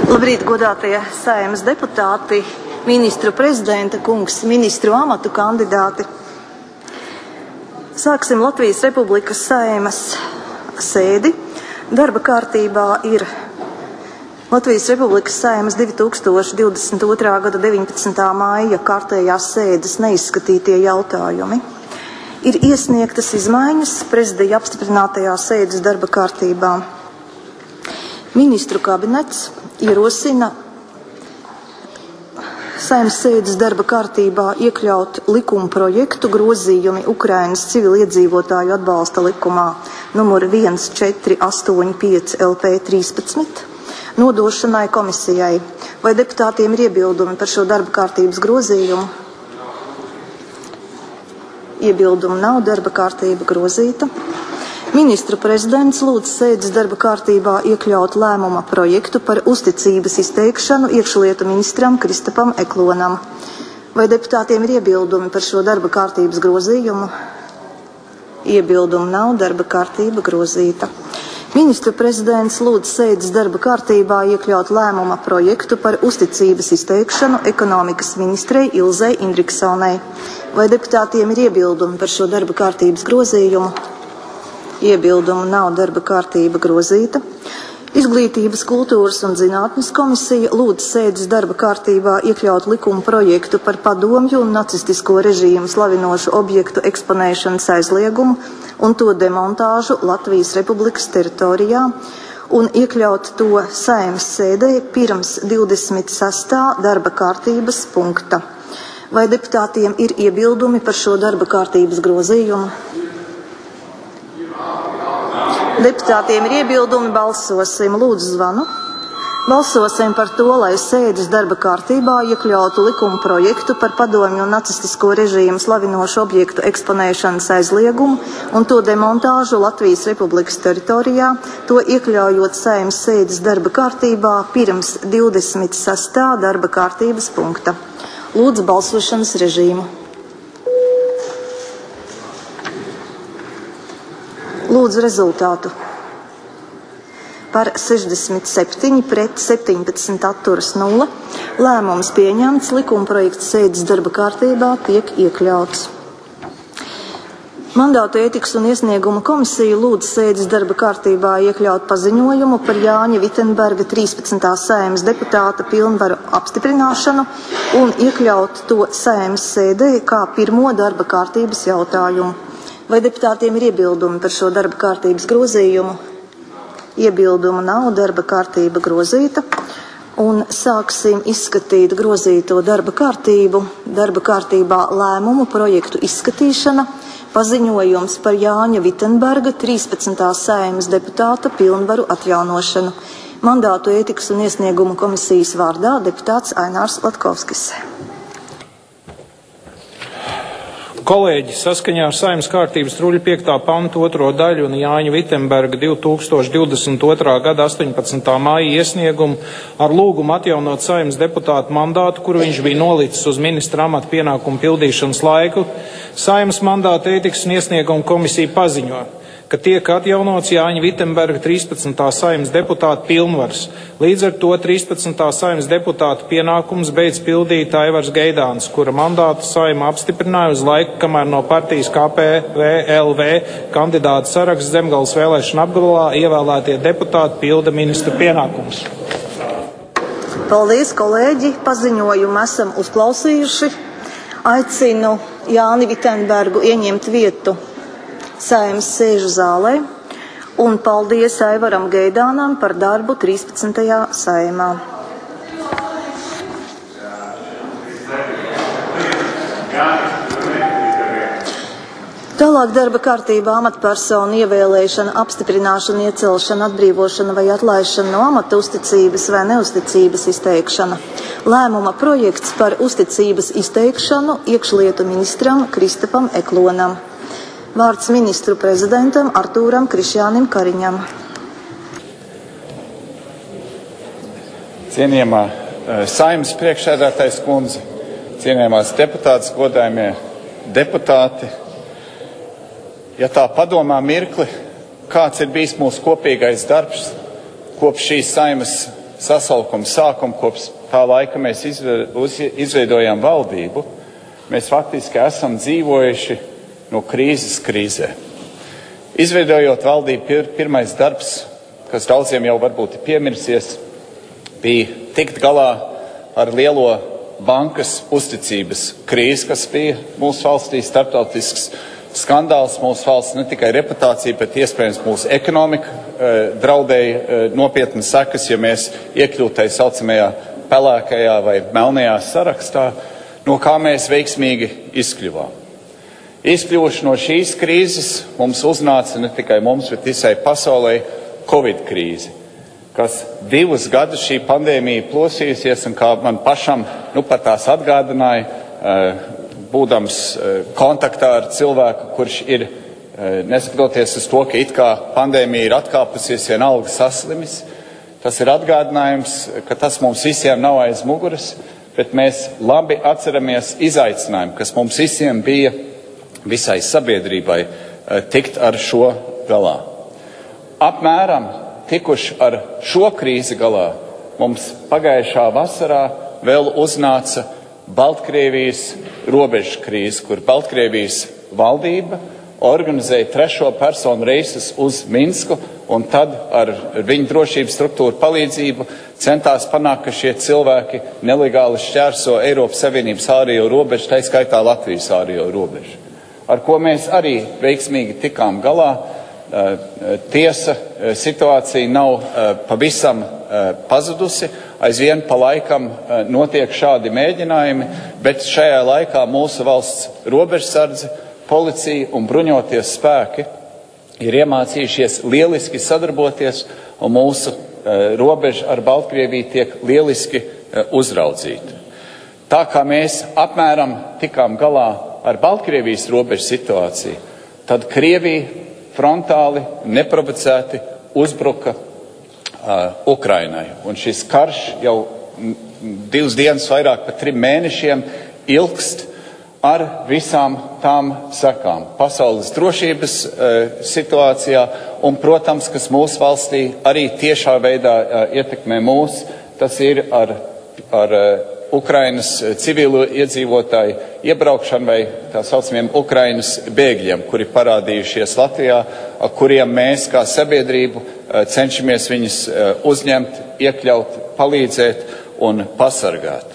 Labrīt, godātie Saeimas deputāti, ministru prezidenta kungs, ministru amatu kandidāti. Sāksim Latvijas Republikas Saeimas sēdi. Darba kārtībā ir Latvijas Republikas Saeimas 2022. Gada 19. Maija kārtējās sēdes neizskatītie jautājumi. Ir iesniegtas izmaiņas prezidija apstiprinātajā sēdes darba kārtībā. Ministru kabinets ierosina Saeimas sēdes darba kārtībā iekļaut likuma projektu grozījumi Ukrainas civiliedzīvotāju atbalsta likumā numur 1485 LP 13 nodošanai komisijai. Vai deputātiem ir iebildumi par šo darba kārtības grozījumu? Iebildumu nav, darba kārtība grozīta. Ministru prezidents lūdz sēdes darba kārtībā iekļaut lēmuma projektu par uzticības izteikšanu iekšlietu ministram Kristapam Eklonam. Vai deputātiem ir iebildumi par šo darba kārtības grozījumu? Iebildumu nav, darba kārtība grozīta. Ministru prezidents lūdz sēdes darba kārtībā iekļaut lēmuma projektu par uzticības izteikšanu ekonomikas ministrei Ilzei Indriksonai. Vai deputātiem ir iebildumi par šo darba kārtības grozījumu? Iebildumu nav, darba kārtība grozīta. Izglītības, kultūras un zinātnes komisija lūdz sēdes darba kārtībā iekļaut likuma projektu par padomju un nacistisko režīmu slavinošu objektu eksponēšanas aizliegumu un to demontāžu Latvijas Republikas teritorijā un iekļaut to Saeimas sēdē pirms 26. darba kārtības punkta. Vai deputātiem ir iebildumi par šo darba kārtības grozījumu? Deputātiem ir iebildumi, balsosim. Lūdzu zvanu. Balsosim par to, lai sēdes darba kārtībā iekļautu likuma projektu par padomju un nacistisko režīmu slavinošu objektu eksponēšanas aizliegumu un to demontāžu Latvijas Republikas teritorijā, to iekļaujot Saeimas sēdes darba kārtībā pirms 26. darba kārtības punkta. Lūdzu balsošanas režīmu. Lūdzu rezultātu. Par 67 pret 17 atturas 0. Lēmums pieņemts, likuma projekts sēdes darba kārtībā tiek iekļauts. Mandātu ētikas un iesnieguma komisija lūdz sēdes darba kārtībā iekļaut paziņojumu par Jāņa Vitenberga 13. Saeimas deputāta pilnvaru apstiprināšanu un iekļaut to Saeimas sēdē kā pirmo darba kārtības jautājumu. Vai deputātiem ir iebildumi par šo darba kārtības grozījumu? Iebildumu nav, darba kārtība grozīta. Un sāksim izskatīt grozīto darba kārtību. Darba kārtībā lēmumu projektu izskatīšana, paziņojums par Jāņa Vitenberga 13. Saeimas deputāta pilnvaru atjaunošanu. Mandātu ētikas un iesniegumu komisijas vārdā deputāts Ainārs Latkovskis. Kolēģi, saskaņā ar Saeimas kārtības truļa 5. pantu 2. daļu un Jāņa Vitenberga 2022. Gada 18. Maija iesniegumu ar lūgumu atjaunot Saeimas deputātu mandātu, kuru viņš bija nolicis uz ministra amata pienākumu pildīšanas laiku, Saeimas mandātu ētikas un iesniegumu komisija paziņo, ka tiek atjaunots Jāņa Vitenberga 13. Saeimas deputāta pilnvars. Līdz ar to 13. Saeimas deputāta pienākums beidz pildīt Aivars Geidāns, kura mandātu Saeima apstiprināja uz laiku, kamēr no partijas KPVLV kandidātu saraksts Zemgales vēlēšana apgabalā ievēlētie deputāti pilda ministra pienākumus. Paldies, kolēģi! Paziņojumu esam uzklausījuši. Aicinu Jāni Vitenbergu ieņemt vietu Saeimas sēžu zālē un paldies Aivaram Geidānam par darbu 13. Saeimā. Tālāk darba kārtībā amatpersonu ievēlēšana, apstiprināšana, iecelšana, atbrīvošana vai atlaišana no amata, uzticības vai neuzticības izteikšana. Lēmuma projekts par uzticības izteikšanu iekšlietu ministram Kristapam Eklonam. Vārds ministru prezidentam Artūram Krišjānim Kariņam. Cienījamā Saeimas priekšsēdētājas kundze, cienījamās deputātes, godājumie deputāti, ja tā padomā mirkli, kāds ir bijis mūsu kopīgais darbs kopš šīs Saeimas sasaukuma sākuma, kopš tā laika mēs izveidojām valdību, mēs faktiski esam dzīvojuši no krīzes krīzē. Izveidojot valdību, pirmais darbs, kas daudziem jau varbūt ir piemirsies, bija tikt galā ar lielo bankas uzticības krīzi, kas bija mūsu valstī starptautisks skandāls. Mūsu valsts ne tikai reputācija, bet iespējams mūsu ekonomika draudēja nopietnas sekas, ja mēs iekļūtu tai saucamajā pelēkajā vai melnajā sarakstā, no kā mēs veiksmīgi izkļuvām. Izkļuvuši no šīs krīzes mums uznāca ne tikai mums, bet visai pasaulē Covid krīze, kas 2 gadus šī pandēmija plosījusies, un kā man pašam pat tās atgādināja, būdams kontaktā ar cilvēku, kurš ir, neskatoties uz to, ka it kā pandēmija ir atkāpusies, vienalga saslimis, tas ir atgādinājums, ka tas mums visiem nav aiz muguras, bet mēs labi atceramies izaicinājumu, kas mums visiem bija, visai sabiedrībai, tikt ar šo galā. Apmēram tikuši ar šo krīzi galā, mums pagājušā vasarā vēl uznāca Baltkrievijas robežu krīze, kur Baltkrievijas valdība organizēja 3. personu reisus uz Minsku, un tad ar viņu drošības struktūru palīdzību centās panākt, ka šie cilvēki nelegāli šķērso Eiropas Savienības ārējo robežu, tā skaitā Latvijas ārējo robežu, ar ko mēs arī veiksmīgi tikām galā. Tiesa, situācija nav pavisam pazudusi, aizvien pa laikam notiek šādi mēģinājumi, bet šajā laikā mūsu valsts robežsardze, policija un bruņoties spēki ir iemācījušies lieliski sadarboties, un mūsu robeža ar Baltkrieviju tiek lieliski uzraudzīta. Tā kā mēs apmēram tikām galā ar Baltkrievijas robežu situāciju, tad Krievija frontāli, neprovocēti uzbruka Ukrainai. Un šis karš jau 2 dienas, vairāk par 3 mēnešiem ilgst ar visām tām sekām. Pasaules drošības situācijā un, protams, kas mūsu valstī arī tiešā veidā ietekmē mūs, tas ir ar Ukrainas civilu iedzīvotāju iebraukšanu vai tā saucamiem Ukrainas bēgļiem, kuri parādījušies Latvijā, ar kuriem mēs kā sabiedrību cenšamies viņus uzņemt, iekļaut, palīdzēt un pasargāt.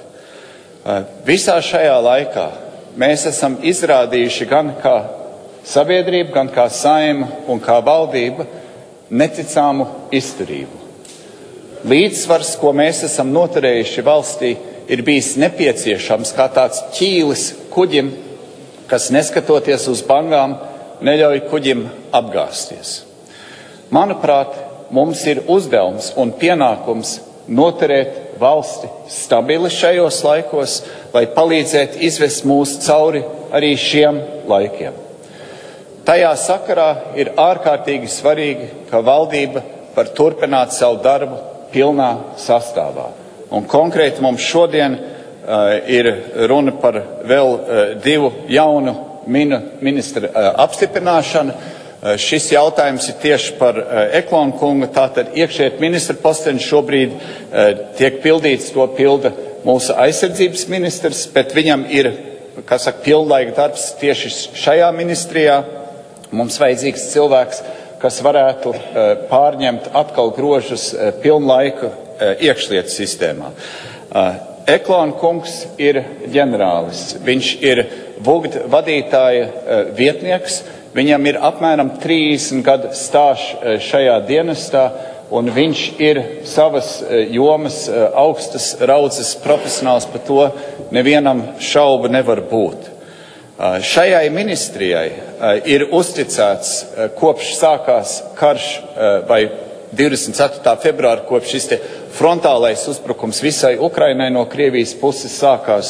Visā šajā laikā mēs esam izrādījuši gan kā sabiedrība, gan kā Saeima un kā valdība neticāmu izturību. Līdzsvars, ko mēs esam noturējuši valstī, ir bijis nepieciešams kā tāds ķīlis kuģim, kas neskatoties uz bangām, neļauj kuģim apgāsties. Manuprāt, mums ir uzdevums un pienākums noturēt valsti stabili šajos laikos, lai palīdzētu izvest mūs cauri arī šiem laikiem. Tajā sakarā ir ārkārtīgi svarīgi, ka valdība var turpināt savu darbu pilnā sastāvā. Un konkrēti mums šodien ir runa par vēl 2 jaunu ministru apstiprināšanu. Šis jautājums ir tieši par Eklona kunga, tātad iekšlietu ministra posteni šobrīd tiek pildīts, to pilda mūsu aizsardzības ministrs, bet viņam ir, pilnlaika darbs tieši šajā ministrijā. Mums vajadzīgs cilvēks, kas varētu pārņemt atkal grožus pilnlaika iekšlietu sistēmā. Eklona kungs ir ģenerālis, viņš ir VUGD vadītāja vietnieks, viņam ir apmēram 30 gadu stāžs šajā dienestā, un viņš ir savas jomas augstas raudzes profesionāls, par to nevienam šaubu nevar būt. Šajai ministrijai ir uzticēts, kopš sākās karš vai 24. februāra, kopš šis te frontālais uzbrukums visai Ukrainai no Krievijas puses sākās,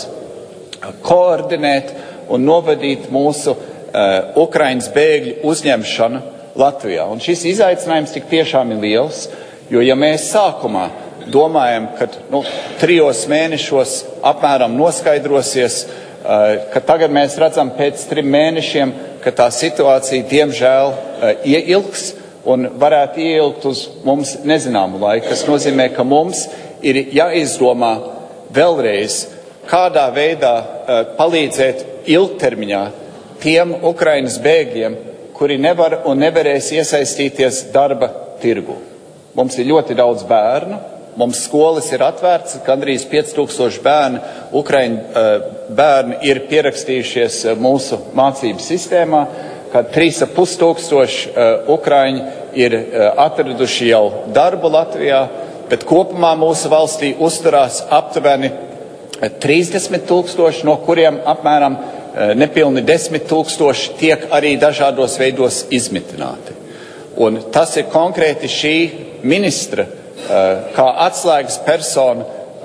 koordinēt un novadīt mūsu Ukrainas bēgļu uzņemšanu Latvijā. Un šis izaicinājums tik tiešām ir liels, jo ja mēs sākumā domājam, ka 3 mēnešos apmēram noskaidrosies, ka tagad mēs redzam pēc 3 mēnešiem, ka tā situācija diemžēl ieilgs, un varētu ieilgt uz mums nezināmu laiku, kas nozīmē, ka mums ir jāizdomā vēlreiz, kādā veidā palīdzēt ilgtermiņā tiem Ukrainas bēgļiem, kuri nevar un nevarēs iesaistīties darba tirgu. Mums ir ļoti daudz bērnu, mums skolas ir atvērts, gandrīz 5000 bērnu, Ukraiņu bērni ir pierakstījušies mūsu mācību sistēmā, kad 3500 Ukraiņi ir atraduši jau darbu Latvijā, bet kopumā mūsu valstī uzturās aptuveni 30 000, no kuriem apmēram nepilni 10 000 tiek arī dažādos veidos izmitināti. Un tas ir konkrēti šī ministra kā atslēgas persona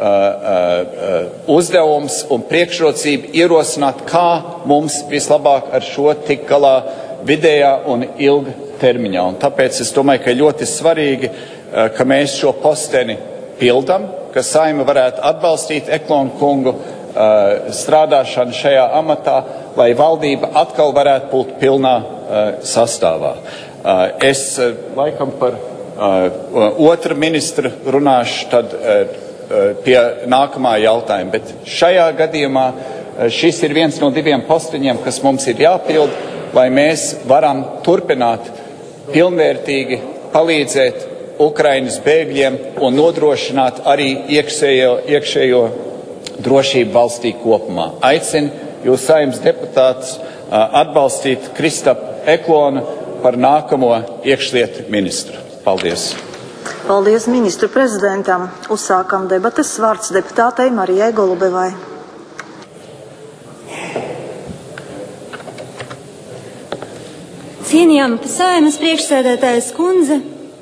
uzdevums un priekšrocība ierosināt, kā mums vislabāk ar šo tik galā vidējā un ilga termiņā. Un tāpēc es domāju, ka ļoti svarīgi, ka mēs šo posteni pildam, ka Saeima varētu atbalstīt Eklona kungu strādāšanu šajā amatā, lai valdība atkal varētu būt pilnā sastāvā. Es laikam par otru ministru runāšu tad pie nākamā jautājuma, bet šajā gadījumā šis ir viens no 2 posteņiem, kas mums ir jāpild, lai mēs varam turpināt pilnvērtīgi palīdzēt Ukrainas bēgļiem un nodrošināt arī iekšējo drošību valstī kopumā. Aicinu jūs Saeimas deputātus atbalstīt Kristapu Eklonu par nākamo iekšlietu ministru. Paldies! Paldies ministru prezidentam. Uzsākam debates. Vārds deputātei Marijai Golubevai. Cienījama Saeimas priekšsēdētājas kundze,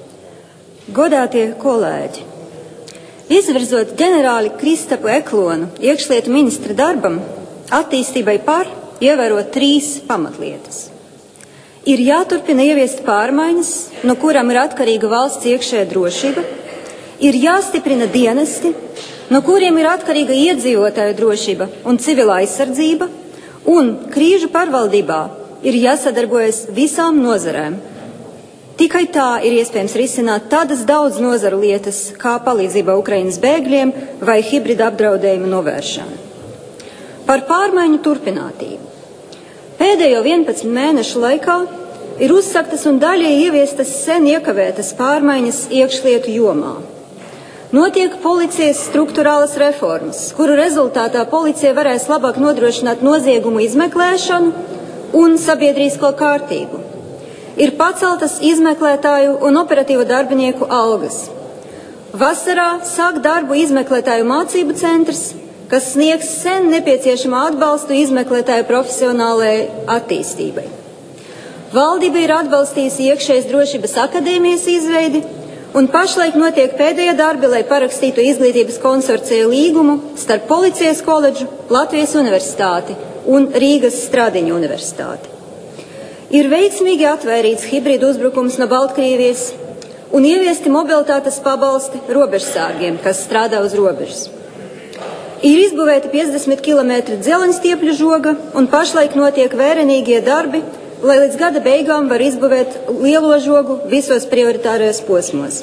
godātie kolēģi. Izvirzot ģenerāli Kristapu Eklonu iekšlietu ministra darbam, attīstībai ievērot 3 pamatlietas. Ir jāturpina ieviest pārmaiņas, no kurām ir atkarīga valsts iekšējā drošība, ir jāstiprina dienesti, no kuriem ir atkarīga iedzīvotāju drošība un civilā aizsardzība, un krīžu pārvaldībā ir jāsadarbojas visām nozarēm. Tikai tā ir iespējams risināt tādas daudz nozaru lietas, kā palīdzība Ukrainas bēgļiem vai hibrida apdraudējumu novēršana. Par pārmaiņu turpinātību. Pēdējo 11 mēnešu laikā ir uzsāktas un daļēji ieviestas sen iekavētas pārmaiņas iekšlietu jomā. Notiek policijas struktūrālas reformas, kuru rezultātā policija varēs labāk nodrošināt noziegumu izmeklēšanu un sabiedrīsko kārtību. Ir paceltas izmeklētāju un operatīvu darbinieku algas. Vasarā sāk darbu izmeklētāju mācību centrs, kas sniegs sen nepieciešamā atbalstu izmeklētāju profesionālajai attīstībai. Valdība ir atbalstījusi iekšējas drošības akadēmijas izveidi, un pašlaik notiek pēdējie darbi, lai parakstītu izglītības konsorcija līgumu starp Policijas koledžu, Latvijas universitāti un Rīgas Stradiņu universitāti. Ir veiksmīgi atvērīts hibrīdu uzbrukums no Baltkrievijas un ieviesti mobilitātes pabalsti robežsārgiem, kas strādā uz robežas. Ir izbūvēti 50 km dzelzceļa žoga un pašlaik notiek vērenīgie darbi, lai līdz gada beigām var izbūvēt lielo žogu visos prioritārajos posmos.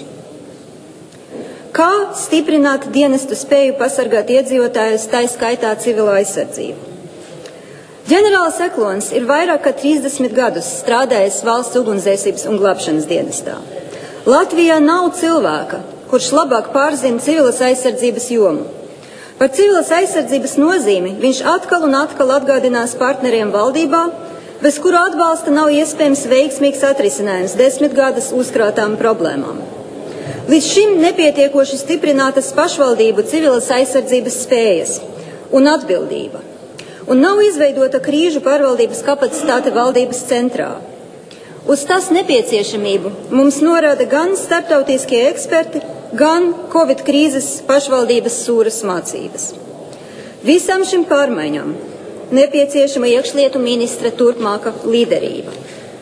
Kā stiprināt dienestu spēju pasargāt iedzīvotājus, tā skaitā civilo aizsardzību? Ģenerālis Eklons ir vairāk kā 30 gadus strādājis valsts ugunsdzēsības un glābšanas dienestā. Latvijā nav cilvēka, kurš labāk pārzina civilas aizsardzības jomu. Par civilas aizsardzības nozīmi viņš atkal un atkal atgādinās partneriem valdībā, bez kuru atbalsta nav iespējams veiksmīgs atrisinājums 10 gadus uzkrātām problēmām. Līdz šim nepietiekoši stiprinātas pašvaldību civilas aizsardzības spējas un atbildība, un nav izveidota krīžu pārvaldības kapacitāte valdības centrā. Uz tas nepieciešamību mums norāda gan starptautiskie eksperti, gan Covid krīzes pašvaldības sūras mācības. Visam šim pārmaiņām nepieciešama iekšlietu ministra turpmāka līderība.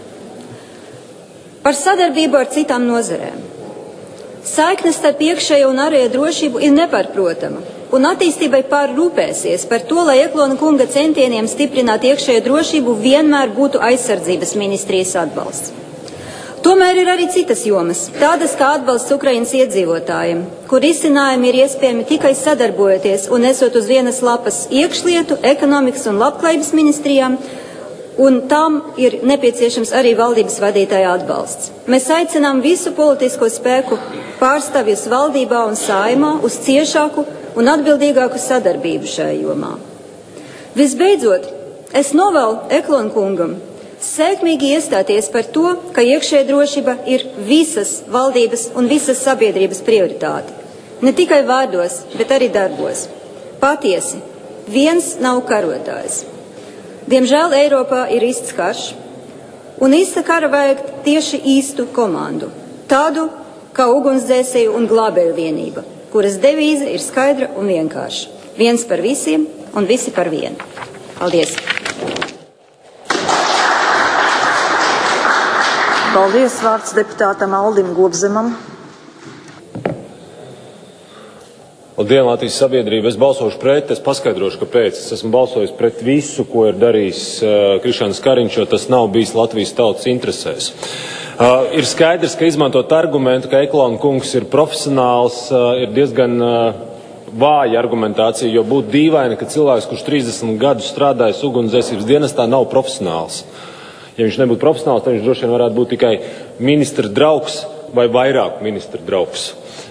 Par sadarbību ar citām nozarēm. Saikne starp iekšējo un ārējo drošību ir nepārprotama, un attīstībai rūpēsies par to, lai Eklona kunga centieniem stiprināt iekšējo drošību vienmēr būtu aizsardzības ministrijas atbalsts. Tomēr ir arī citas jomas, tādas kā atbalsts Ukrainas iedzīvotājiem, kur risinājumi ir iespējami tikai sadarbojoties un esot uz vienas lapas iekšlietu, ekonomikas un labklājības ministrijām, un tam ir nepieciešams arī valdības vadītāja atbalsts. Mēs aicinām visu politisko spēku pārstāvjus valdībā un saimā uz ciešāku un atbildīgāku sadarbību šajā jomā. Visbeidzot, es novēlu Eklona kungam sekmīgi iestāties par to, ka iekšējā drošība ir visas valdības un visas sabiedrības prioritāte. Ne tikai vārdos, bet arī darbos. Patiesi, viens nav karotājs. Diemžēl Eiropā ir īsts karš, un īsta kara vajag tieši īstu komandu. Tādu kā ugunsdzēsēju un glābēju vienība, kuras devīze ir skaidra un vienkārša. Viens par visiem un visi par vienu. Paldies! Paldies, vārds deputātam Aldim Gobzemam. Labdien, Latvijas sabiedrība. Es balsošu pret, es paskaidrošu, kāpēc. Es esmu balsojis pret visu, ko ir darījis Krišjāns Kariņš, jo tas nav bijis Latvijas tautas interesēs. Ir skaidrs, ka izmantot argumentu, ka Eklona kungs ir profesionāls, ir diezgan vāja argumentācija, jo būtu dīvaini, ka cilvēks, kurš 30 gadus strādājis ugunsdzēsības dienestā, nav profesionāls. Ja viņš nebūtu profesionāls, tad viņš droši vien varētu būt tikai ministra draugs vai vairāk ministra draugs.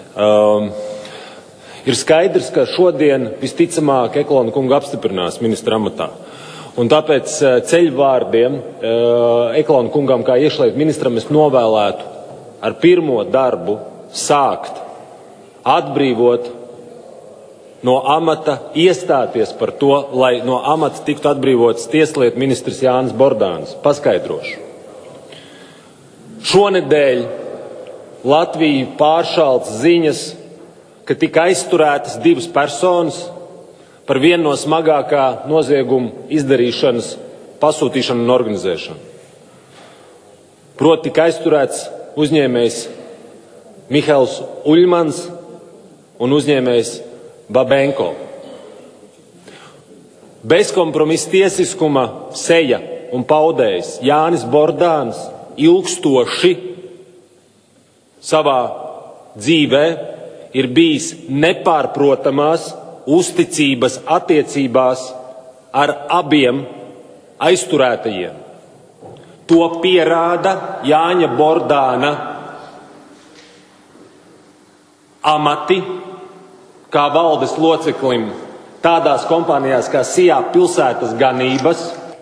Ir skaidrs, ka šodien visticamāk Eklona kungu apstiprinās ministra amatā. Un tāpēc ceļvārdiem Eklona kungam kā iekšlietu ministram es novēlētu ar pirmo darbu sākt atbrīvot no amata, iestāties par to, lai no amata tiktu atbrīvots tieslietu ministrs Jānis Bordāns. Paskaidrošu. Šonedēļ Latviju pāršalts ziņas, ka tika aizturētas 2 personas par vienu no smagākā nozieguma izdarīšanas, pasūtīšanu un organizēšanu. Proti tika aizturēts uzņēmējs Mihails Uļmans un uzņēmējs Babenko. Bezkompromisa tiesiskuma seja un paudējs Jānis Bordāns ilgstoši savā dzīvē ir bijis nepārprotamās uzticības attiecībās ar abiem aizturētajiem. To pierāda Jāņa Bordāna amati kā valdes loceklim tādās kompānijās kā Sijā pilsētas ganības.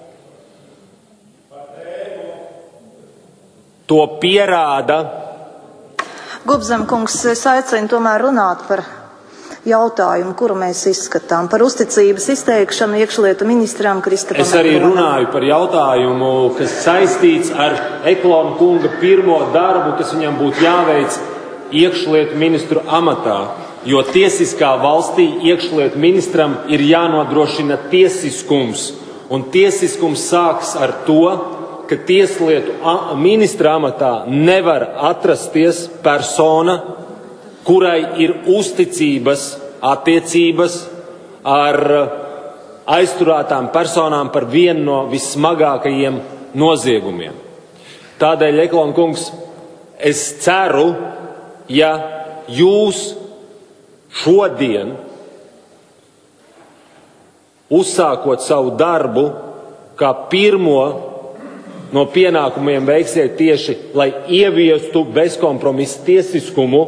To pierāda. Gobzem kungs, es aicinu tomēr runāt par jautājumu, kuru mēs izskatām, par uzticības izteikšanu iekšlietu ministram Kristapam. Es arī runāju par jautājumu, kas saistīts ar Eklona kunga pirmo darbu, kas viņam būtu jāveic iekšlietu ministru amatā. Jo tiesiskā valstī iekšlietu ministram ir jānodrošina tiesiskums. Un tiesiskums sāks ar to, ka tieslietu ministra amatā nevar atrasties persona, kurai ir uzticības attiecības ar aizturētām personām par vienu no vissmagākajiem noziegumiem. Tādēļ, Eklona kungs, es ceru, ja jūs šodien, uzsākot savu darbu, kā pirmo no pienākumiem veiksiet tieši, lai ieviestu bezkompromisa tiesiskumu,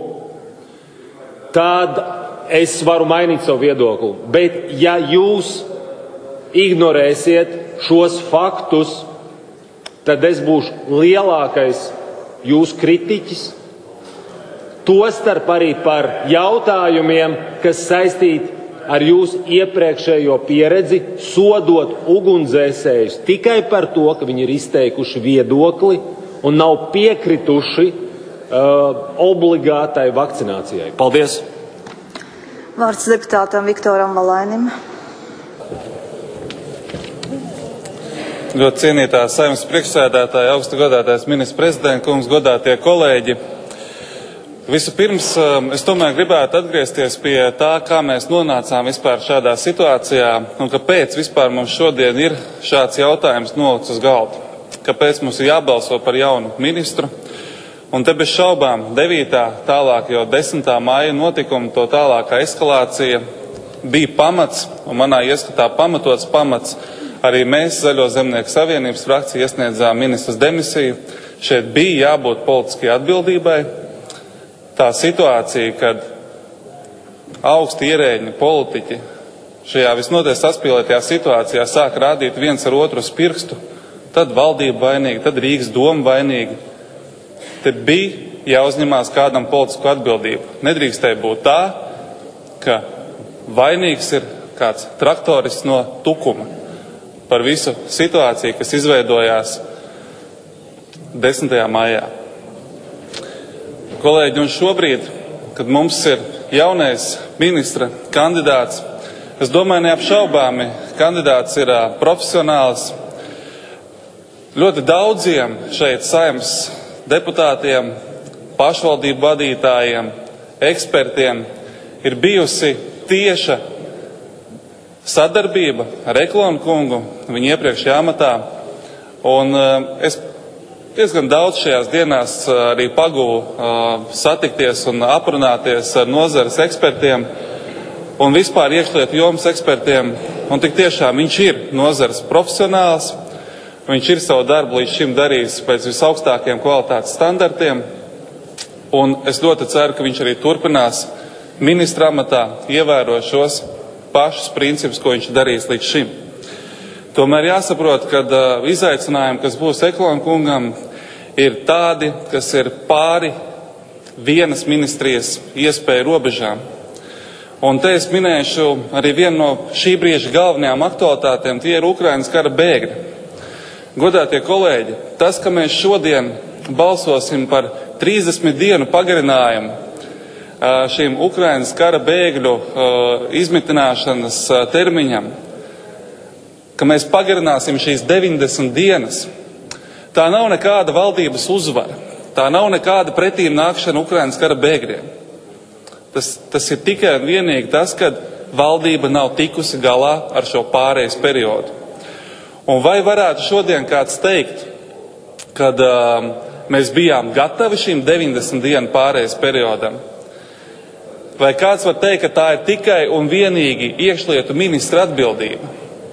tad es varu mainīt savu viedokli. Bet ja jūs ignorēsiet šos faktus, tad es būšu lielākais jūsu kritiķis, tostarp arī par jautājumiem, kas saistīti ar jūsu iepriekšējo pieredzi, sodot ugunsdzēsējus tikai par to, ka viņi ir izteikuši viedokli un nav piekrituši obligātai vakcinācijai. Paldies! Vārds deputātam Viktoram Valainim. Ļoti cienītā Saeimas priekšsēdētāja, augstu godātais ministrs prezidents kungs, godātie kolēģi. Vispirms es tomēr gribētu atgriezties pie tā, kā mēs nonācām vispār šādā situācijā un kāpēc vispār mums šodien ir šāds jautājums nolikts uz galda. Kāpēc mums ir jābalso par jaunu ministru? Un te bez šaubām 9. tālāk jau 10. maija notikuma, to tālākā eskalācija bija pamats, un manā ieskatā pamatots pamats. Arī mēs, Zaļo zemnieku savienības frakcija, iesniedzām ministras demisiju. Šeit bija jābūt politiskai atbildībai. Tā situācija, kad augsti ierēģi, politiķi šajā visnotaļ saspīlētajā situācijā sāk rādīt viens ar otru uz pirkstu, tad valdība vainīga, tad Rīgas doma vainīga. Te bija jāuzņemās kādam politisku atbildību. Nedrīkstēja būt tā, ka vainīgs ir kāds traktorists no Tukuma par visu situāciju, kas izveidojās 10. maijā. Kolēģi, un šobrīd, kad mums ir jaunais ministra kandidāts, es domāju, neapšaubāmi kandidāts ir profesionāls. Ļoti daudziem šeit Saeimas deputātiem, pašvaldību vadītājiem, ekspertiem ir bijusi tieša sadarbība ar Eklonu kungu viņa iepriekšējā amatā. Un es diezgan daudz šajās dienās arī paguvu satikties un aprunāties ar nozares ekspertiem un vispār iekšlietu jomas ekspertiem. Un tik tiešām viņš ir nozares profesionāls. Viņš ir savu darbu līdz šim darījis pēc visaugstākiem kvalitātes standartiem, un es ļoti ceru, ka viņš arī turpinās ministra amatā, ievērot šos pašus principus, ko viņš darījis līdz šim. Tomēr jāsaprot, ka izaicinājumi, kas būs Eklona kungam, ir tādi, kas ir pāri vienas ministrijas iespēju robežām. Un te es minēšu arī vienu no šī brīža galvenajām aktualitātēm, tie ir Ukrainas kara bēgļi. Godātie kolēģi, tas, ka mēs šodien balsosim par 30 dienu pagarinājumu šīm Ukrainas kara bēgļu izmitināšanas termiņam, ka mēs pagarināsim šīs 90 dienas, tā nav nekāda valdības uzvara, tā nav nekāda pretīm nākšana Ukrainas kara bēgļiem. Tas ir tikai un vienīgi tas, ka valdība nav tikusi galā ar šo pārejas periodu. Un vai varētu šodien kāds teikt, kad mēs bijām gatavi šīm 90 dienu pārejas periodam? Vai kāds var teikt, ka tā ir tikai un vienīgi iekšlietu ministra atbildība?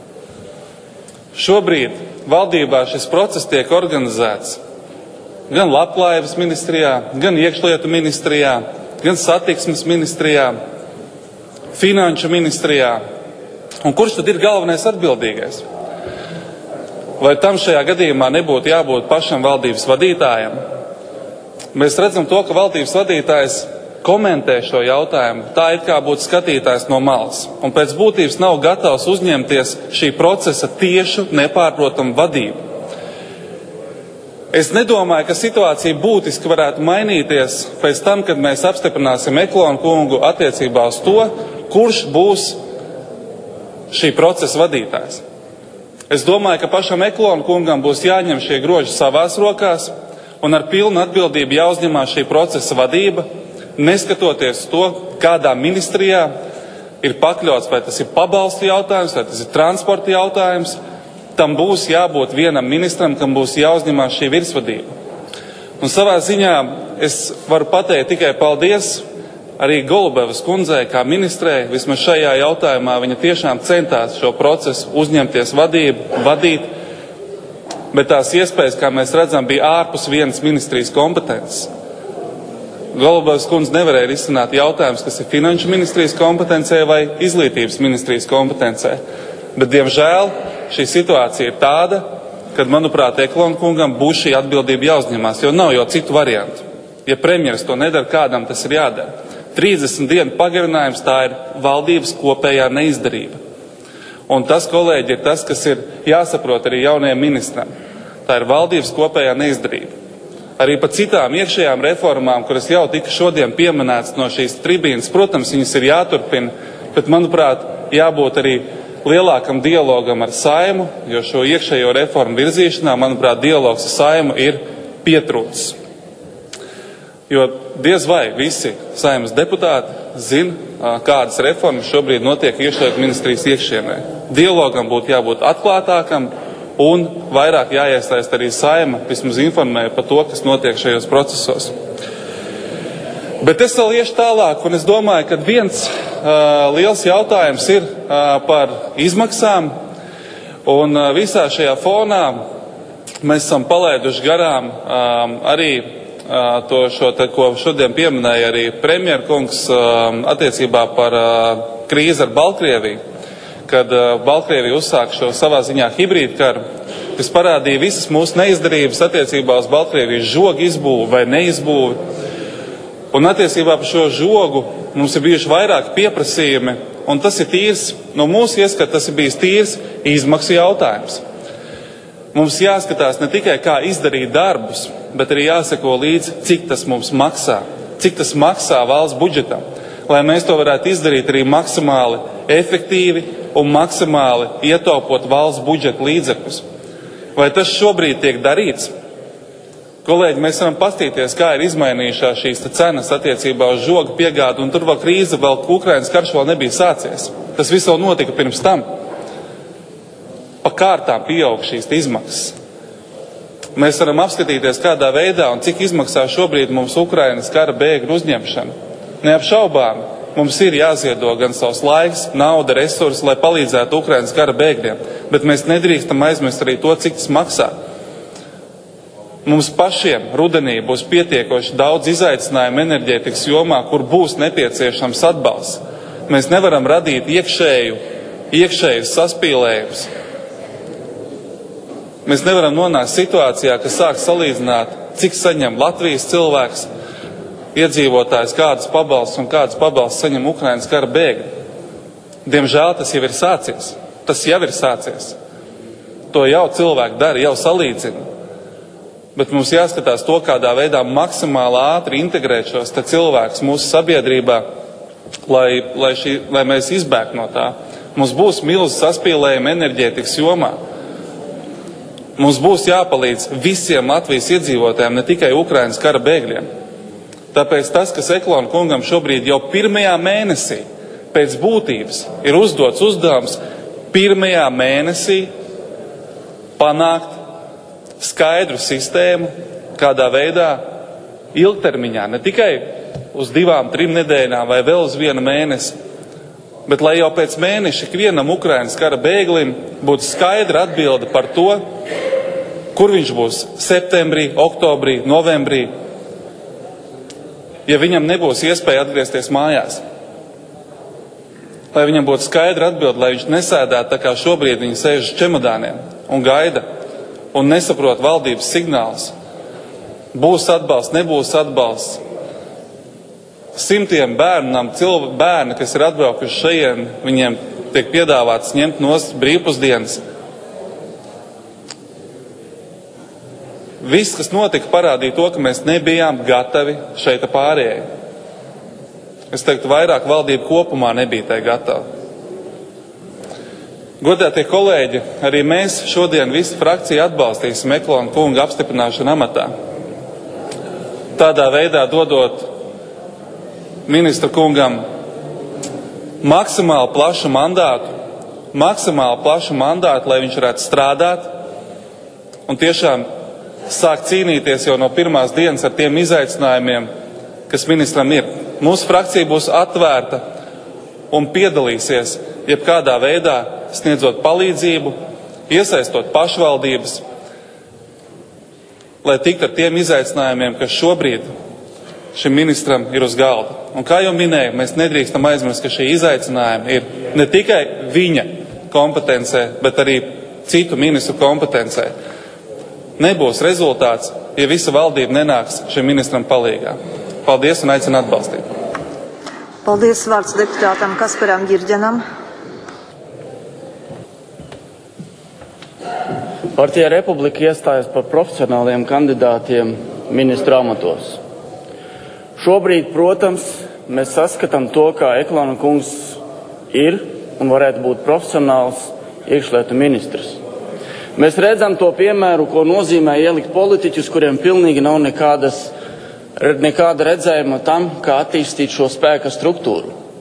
Šobrīd valdībā šis process tiek organizēts gan Labklājības ministrijā, gan iekšlietu ministrijā, gan satiksmes ministrijā, finanšu ministrijā. Un kurš tad ir galvenais atbildīgais? Vai tam šajā gadījumā nebūtu jābūt pašam valdības vadītājam? Mēs redzam to, ka valdības vadītājs komentē šo jautājumu, tā it kā būtu skatītājs no malas, un pēc būtības nav gatavs uzņemties šī procesa tiešu, nepārprotamu vadību. Es nedomāju, ka situācija būtiski varētu mainīties pēc tam, kad mēs apstiprināsim Eklonu kungu attiecībā uz to, kurš būs šī procesa vadītājs. Es domāju, ka pašam Eklonu kungam būs jāņem šie groži savās rokās un ar pilnu atbildību jāuzņemās šī procesa vadība, neskatoties to, kādā ministrijā ir pakļauts, vai tas ir pabalstu jautājums, vai tas ir transporta jautājums, tam būs jābūt vienam ministram, kam būs jāuzņemās šī virsvadība. Un savā ziņā es varu pateikt tikai paldies arī Golubevas kundzei kā ministrei, vismaz šajā jautājumā viņa tiešām centās šo procesu uzņemties vadīt, bet tās iespējas, kā mēs redzam, bija ārpus vienas ministrijas kompetences. Golubevas kundze nevarēja risināt jautājumus, kas ir finanšu ministrijas kompetencē vai izglītības ministrijas kompetencē. Bet, diemžēl, šī situācija ir tāda, kad, manuprāt, Eklona kungam būs šī atbildība jāuzņemās, jo nav jau citu variantu. Ja premjeras to nedara, kādam tas ir jādara. 30 dienu pagarinājums, tā ir valdības kopējā neizdarība. Un tas, kolēģi, ir tas, kas ir jāsaprot arī jaunajam ministram. Tā ir valdības kopējā neizdarība. Arī par citām iekšējām reformām, kuras jau tika šodien pieminētas no šīs tribīnas, protams, viņas ir jāturpina, bet, manuprāt, jābūt arī lielākam dialogam ar Saimu, jo šo iekšējo reformu virzīšanā, manuprāt, dialogs ar Saimu ir pietrūcis. Jo diez vai visi Saeimas deputāti zina, kādas reformas šobrīd notiek iekšlietu ministrijas iekšienē. Dialogam būtu jābūt atklātākam un vairāk jāiesaist arī Saeima, vismaz informēja par to, kas notiek šajos procesos. Bet es vēl iešu tālāk, un es domāju, ka viens liels jautājums ir par izmaksām, un visā šajā fonā mēs esam palaiduši garām arī ko šodien pieminēja arī premjerkungs attiecībā par krīzi ar Baltkrieviju, kad Baltkrievija uzsāk šo savā ziņā hibrīdkaru, kas parādīja visas mūsu neizdarības attiecībā uz Baltkrievijas žogu izbūvi vai neizbūvi. Un attiecībā par šo žogu mums ir bijuši vairāki pieprasījumi, un tas ir tīrs, no mūsu ieskata, tas ir bijis tīrs izmaksu jautājums. Mums jāskatās ne tikai, kā izdarīt darbus, bet arī jāseko līdzi, cik tas mums maksā, cik tas maksā valsts budžetam, lai mēs to varētu izdarīt arī maksimāli efektīvi un maksimāli ietaupot valsts budžeta līdzekļus. Vai tas šobrīd tiek darīts? Kolēģi, mēs varam pastīties, kā ir izmainījušās šīs cenas attiecībā uz žoga piegādu, un tur vēl krīze, vēl Ukrainas karš vēl nebija sācies. Tas viss vēl notika pirms tam. Pa kārtām pieaug šīs izmaksas. Mēs varam apskatīties, kādā veidā un cik izmaksā šobrīd mums Ukrainas kara bēgļu uzņemšana. Neapšaubām, mums ir jāziedo gan savs laiks, nauda, resursi, lai palīdzētu Ukrainas kara bēgļiem, bet mēs nedrīkstam aizmirst arī to, cik tas maksā. Mums pašiem rudenī būs pietiekoši daudz izaicinājumu enerģētikas jomā, kur būs nepieciešams atbalsts. Mēs nevaram radīt iekšējus saspīlējumus. Mēs nevaram nonākt situācijā, ka sāk salīdzināt, cik saņem Latvijas cilvēks, iedzīvotājs, kādas pabalstus un kādas pabalstus saņem Ukrainas kara bēgļi. Diemžēl tas jau ir sācies. To jau cilvēki dara, jau salīdzina. Bet mums jāskatās to, kādā veidā maksimāli ātri integrēt šos cilvēkus mūsu sabiedrībā, lai mēs izbēgtu no tā. Mums būs milzu saspīlējumi enerģētikas jomā. Mums būs jāpalīdz visiem Latvijas iedzīvotājiem, ne tikai Ukrainas kara bēgļiem. Tāpēc tas, kas Eklona kungam šobrīd jau pirmajā mēnesī pēc būtības ir uzdots uzdevums, pirmajā mēnesī panākt skaidru sistēmu, kādā veidā ilgtermiņā, ne tikai uz 2-3 nedēļām vai vēl uz 1 mēnesi, bet lai jau pēc mēneša ikvienam Ukrainas kara bēglim būtu skaidra atbilde par to, kur viņš būs septembrī, oktobrī, novembrī, ja viņam nebūs iespēja atgriezties mājās. Lai viņam būtu skaidra atbilde, lai viņš nesēdētu tā kā šobrīd viņi sēž uz čemodāniem un gaida un nesaprot valdības signālus. Būs atbalsts, nebūs atbalsts. Simtiem bērni, kas ir atbraukuši šajien, viņiem tiek piedāvāts ņemt nost brīvpusdienas. Viss, kas notika, parādīja to, ka mēs nebijām gatavi šeit pārējai. Es teiktu, vairāk valdība kopumā nebija tai gatava. Godātie kolēģi, arī mēs šodien visu frakciju atbalstīsim Eklona kunga apstiprināšanu amatā. Tādā veidā dodot ministra kungam maksimāli plašu mandātu, lai viņš varētu strādāt un tiešām sākt cīnīties jau no pirmās dienas ar tiem izaicinājumiem, kas ministram ir. Mūsu frakcija būs atvērta un piedalīsies jebkādā veidā, sniedzot palīdzību, iesaistot pašvaldības, lai tiktu ar tiem izaicinājumiem, kas šobrīd šim ministram ir uz galda. Un kā jau minēju, mēs nedrīkstam aizmirst, ka šie izaicinājumi ir ne tikai viņa kompetencē, bet arī citu ministru kompetencē. Nebūs rezultāts, ja visa valdība nenāks šim ministram palīgā. Paldies un aicinu atbalstīt. Paldies, vārds deputātam Kasparam Ģirģenam. Partija Republika iestājas par profesionāliem kandidātiem ministru amatos. Šobrīd, protams, mēs saskatām to, kā Eklona kungs ir un varētu būt profesionāls iekšlietu ministrs. Mēs redzam to piemēru, ko nozīmē ielikt politiķus, kuriem pilnīgi nav nekāda redzējuma tam, kā attīstīt šo spēka struktūru.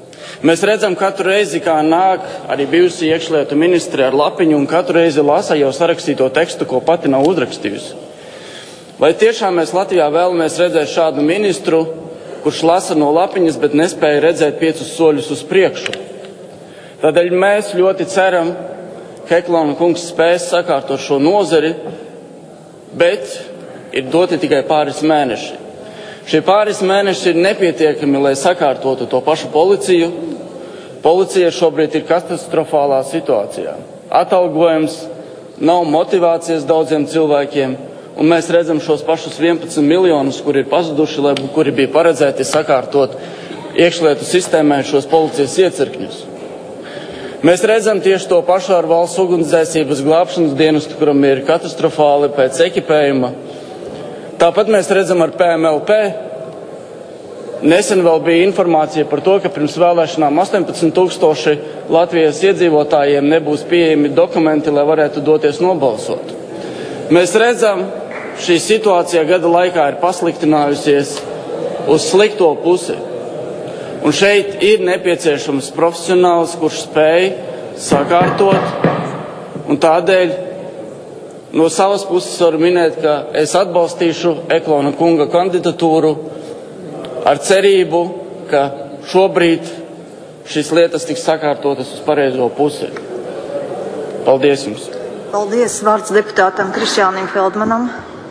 Mēs redzam katru reizi, kā nāk arī bijusi iekšlietu ministre ar lapiņu un katru reizi lasa jau sarakstīto tekstu, ko pati nav uzrakstījusi. Vai tiešām mēs Latvijā vēlamies redzēt šādu ministru, kurš lasa no lapiņas, bet nespēja redzēt 5 soļus uz priekšu? Tādēļ mēs ļoti ceram, ka Eklona kungs spēs sakārtot šo nozari, bet ir doti tikai pāris mēneši. Šie pāris mēneši ir nepietiekami, lai sakārtotu to pašu policiju. Policija šobrīd ir katastrofālā situācijā. Atalgojums, nav motivācijas daudziem cilvēkiem, un mēs redzam šos pašus 11 miljonus, kuri ir pazuduši, kuri bija paredzēti sakārtot iekšlietu sistēmai šos policijas iecirkņus. Mēs redzam tieši to pašu ar valsts ugunsdzēsības glābšanas dienestu, kuram ir katastrofāli pēc ekipējuma. Tāpat mēs redzam ar PMLP. Nesen vēl bija informācija par to, ka pirms vēlēšanām 18,000 Latvijas iedzīvotājiem nebūs pieejami dokumenti, lai varētu doties nobalsot. Mēs redzam, šī situācija gada laikā ir pasliktinājusies uz slikto pusi. Un šeit ir nepieciešams profesionāls, kurš spēj sakārtot, un tādēļ no savas puses varu minēt, ka es atbalstīšu Eklona kunga kandidatūru ar cerību, ka šobrīd šīs lietas tiks sakārtotas uz pareizo pusi. Paldies jums! Paldies! Vārds deputātam Krišjānim Feldmanam.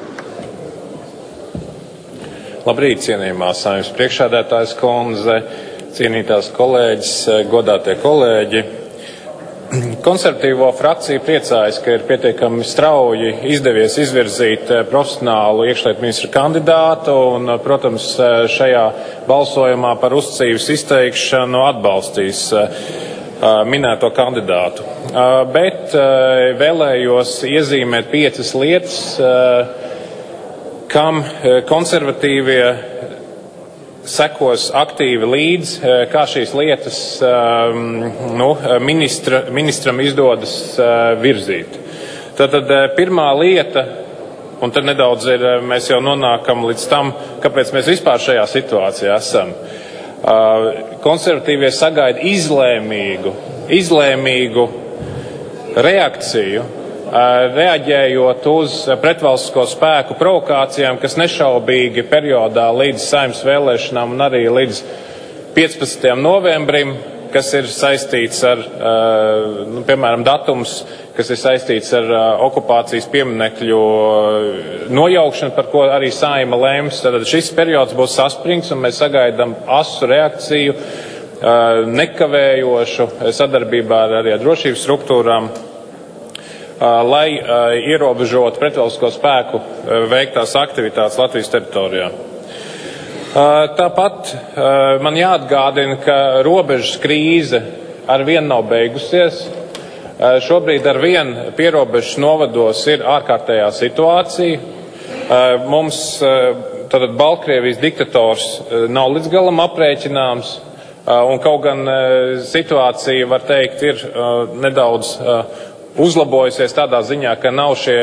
Labrīt, cienījumā Saeimas priekšsēdētājas kundze, cienītās kolēģis, godātie kolēģi. Konservatīvo frakcija priecājas, ka ir pietiekami strauji izdevies izvirzīt profesionālu iekšlietu ministra kandidātu un, protams, šajā balsojumā par uzticības izteikšanu atbalstīs minēto kandidātu. Bet vēlējos iezīmēt 5 lietas, kam konservatīvie sekos aktīvi līdz, kā šīs lietas ministram izdodas virzīt. Tātad pirmā lieta, un tad nedaudz mēs jau nonākam līdz tam, kāpēc mēs vispār šajā situācijā esam. Konservatīvie sagaida izlēmīgu reakciju, reaģējot uz pretvalstisko spēku provokācijām, kas nešaubīgi periodā līdz Saeimas vēlēšanām un arī līdz 15. novembrim, kas ir saistīts ar, piemēram, datums, kas ir saistīts ar okupācijas pieminekļu nojaukšanu, par ko arī Saeima lēms. Tad šis periods būs saspringts, un mēs sagaidām asu reakciju, nekavējošu sadarbībā arī ar drošības struktūrām, lai ierobežotu pretvalstisko spēku veiktās aktivitātes Latvijas teritorijā. Tāpat man jāatgādina, ka robežas krīze arvien nav beigusies. Šobrīd arvien pierobežas novados ir ārkārtējā situācija. Mums tātad Baltkrievijas diktators nav līdz galam aprēķināms, un kaut gan situācija, var teikt, ir nedaudz uzlabojusies tādā ziņā, ka nav šie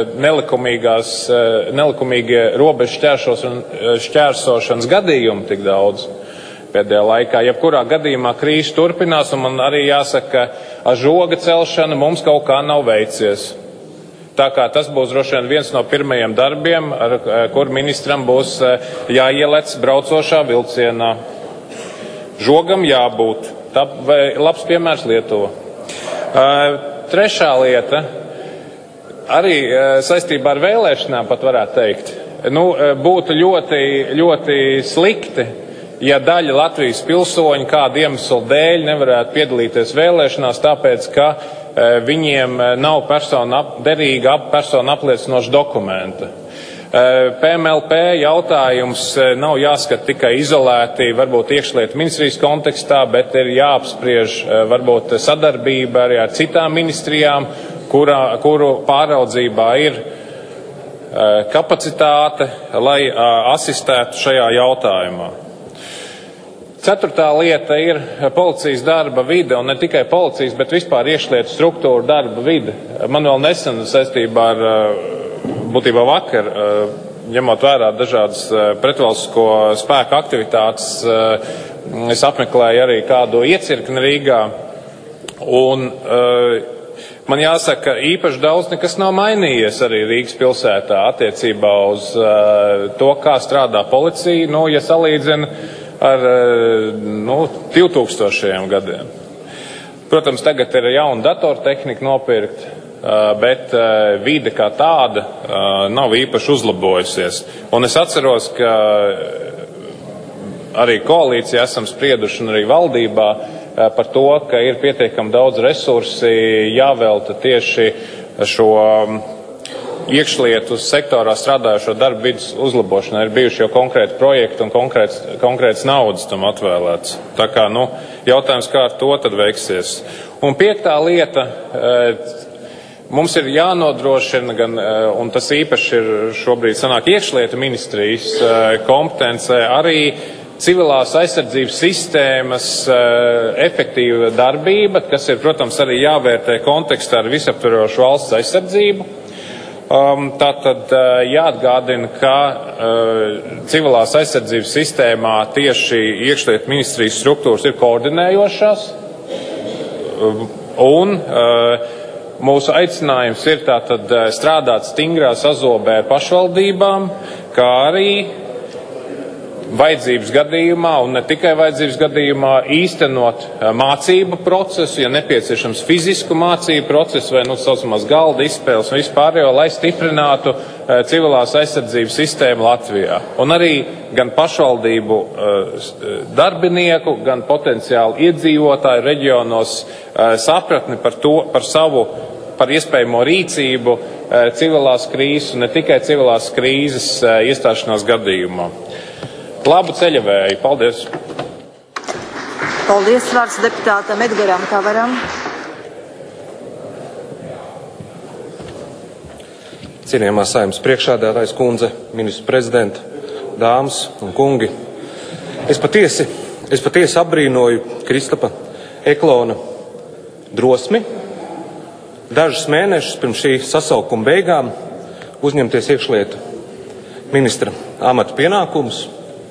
nelikumīgie robežu šķērsošanas gadījumi tik daudz pēdējā laikā. Jebkurā gadījumā krīze turpinās, un man arī jāsaka, ka ar žoga celšanu mums kaut kā nav veicies. Tā kā tas būs droši vien viens no pirmajiem darbiem, ar kur ministram būs jāielec braucošā vilcienā. Žogam jābūt. Tā labs piemērs Lietuva. Trešā lieta, arī saistībā ar vēlēšanām pat varētu teikt, būtu ļoti slikti, ja daļa Latvijas pilsoņu kādu iemeslu dēļ nevarētu piedalīties vēlēšanās, tāpēc, ka viņiem nav derīga persona apliecinoša dokumenta. PMLP jautājums nav jāskata tikai izolēti, varbūt iekšlietu ministrijas kontekstā, bet ir jāapspriež varbūt sadarbība arī ar citām ministrijām, kuru pāraudzībā ir kapacitāte, lai asistētu šajā jautājumā. Ceturtā lieta ir policijas darba vide, un ne tikai policijas, bet vispār iekšlietu struktūra darba vide. Man vēl nesen saistībā ar būtībā vakar, ņemot vērā dažādas pretvalstisko spēku aktivitātes es apmeklēju arī kādu iecirkni Rīgā, un man jāsaka, īpaši daudz nekas nav mainījies arī Rīgas pilsētā attiecībā uz to, kā strādā policija, ja salīdzina ar 2000. Gadiem. Protams, tagad ir jauna datortehnika nopirkt, bet vide kā tāda nav īpaši uzlabojusies. Un es atceros, ka arī koalīcijā esam sprieduši un arī valdībā par to, ka ir pietiekami daudz resursi jāvelta tieši šo iekšlietu sektorā strādājošo darba vidas uzlabošanai. Ir bijuši jau konkrēti projekti un konkrēts naudas tam atvēlēts. Tā kā, jautājums, kā ar to tad veiksies. Un 5. lieta, mums ir jānodrošina gan, un tas īpaši ir šobrīd sanāk iekšlietu ministrijas kompetence, arī civilās aizsardzības sistēmas efektīva darbība, kas ir, protams, arī jāvērtē kontekstā ar visaptverošu valsts aizsardzību. Tātad jāatgādina, ka civilās aizsardzības sistēmā tieši iekšlietu ministrijas struktūras ir koordinējošās, un mūsu aicinājums ir tātad strādāt stingrā sazobē ar pašvaldībām, kā arī vajadzības gadījumā, un ne tikai vajadzības gadījumā, īstenot mācību procesu, ja nepieciešams fizisku mācību procesu vai saucamās galda izspēles un vispārējo, lai stiprinātu civilās aizsardzības sistēmu Latvijā. Un arī gan pašvaldību darbinieku, gan potenciāli iedzīvotāju reģionos sapratni par iespējamo rīcību civilās krīzes, un ne tikai civilās krīzes iestāšanās gadījumā. Labu ceļavēju. Paldies! Paldies, vārds deputātam Edgaram Kavaram. Cienījamā Saeimas priekšsēdētājas kundze, ministru prezidenta, dāmas un kungi. Es patiesi apbrīnoju Kristapa Eklona drosmi dažus mēnešus pirms šī sasaukuma beigām uzņemties iekšlietu ministra amata pienākumus.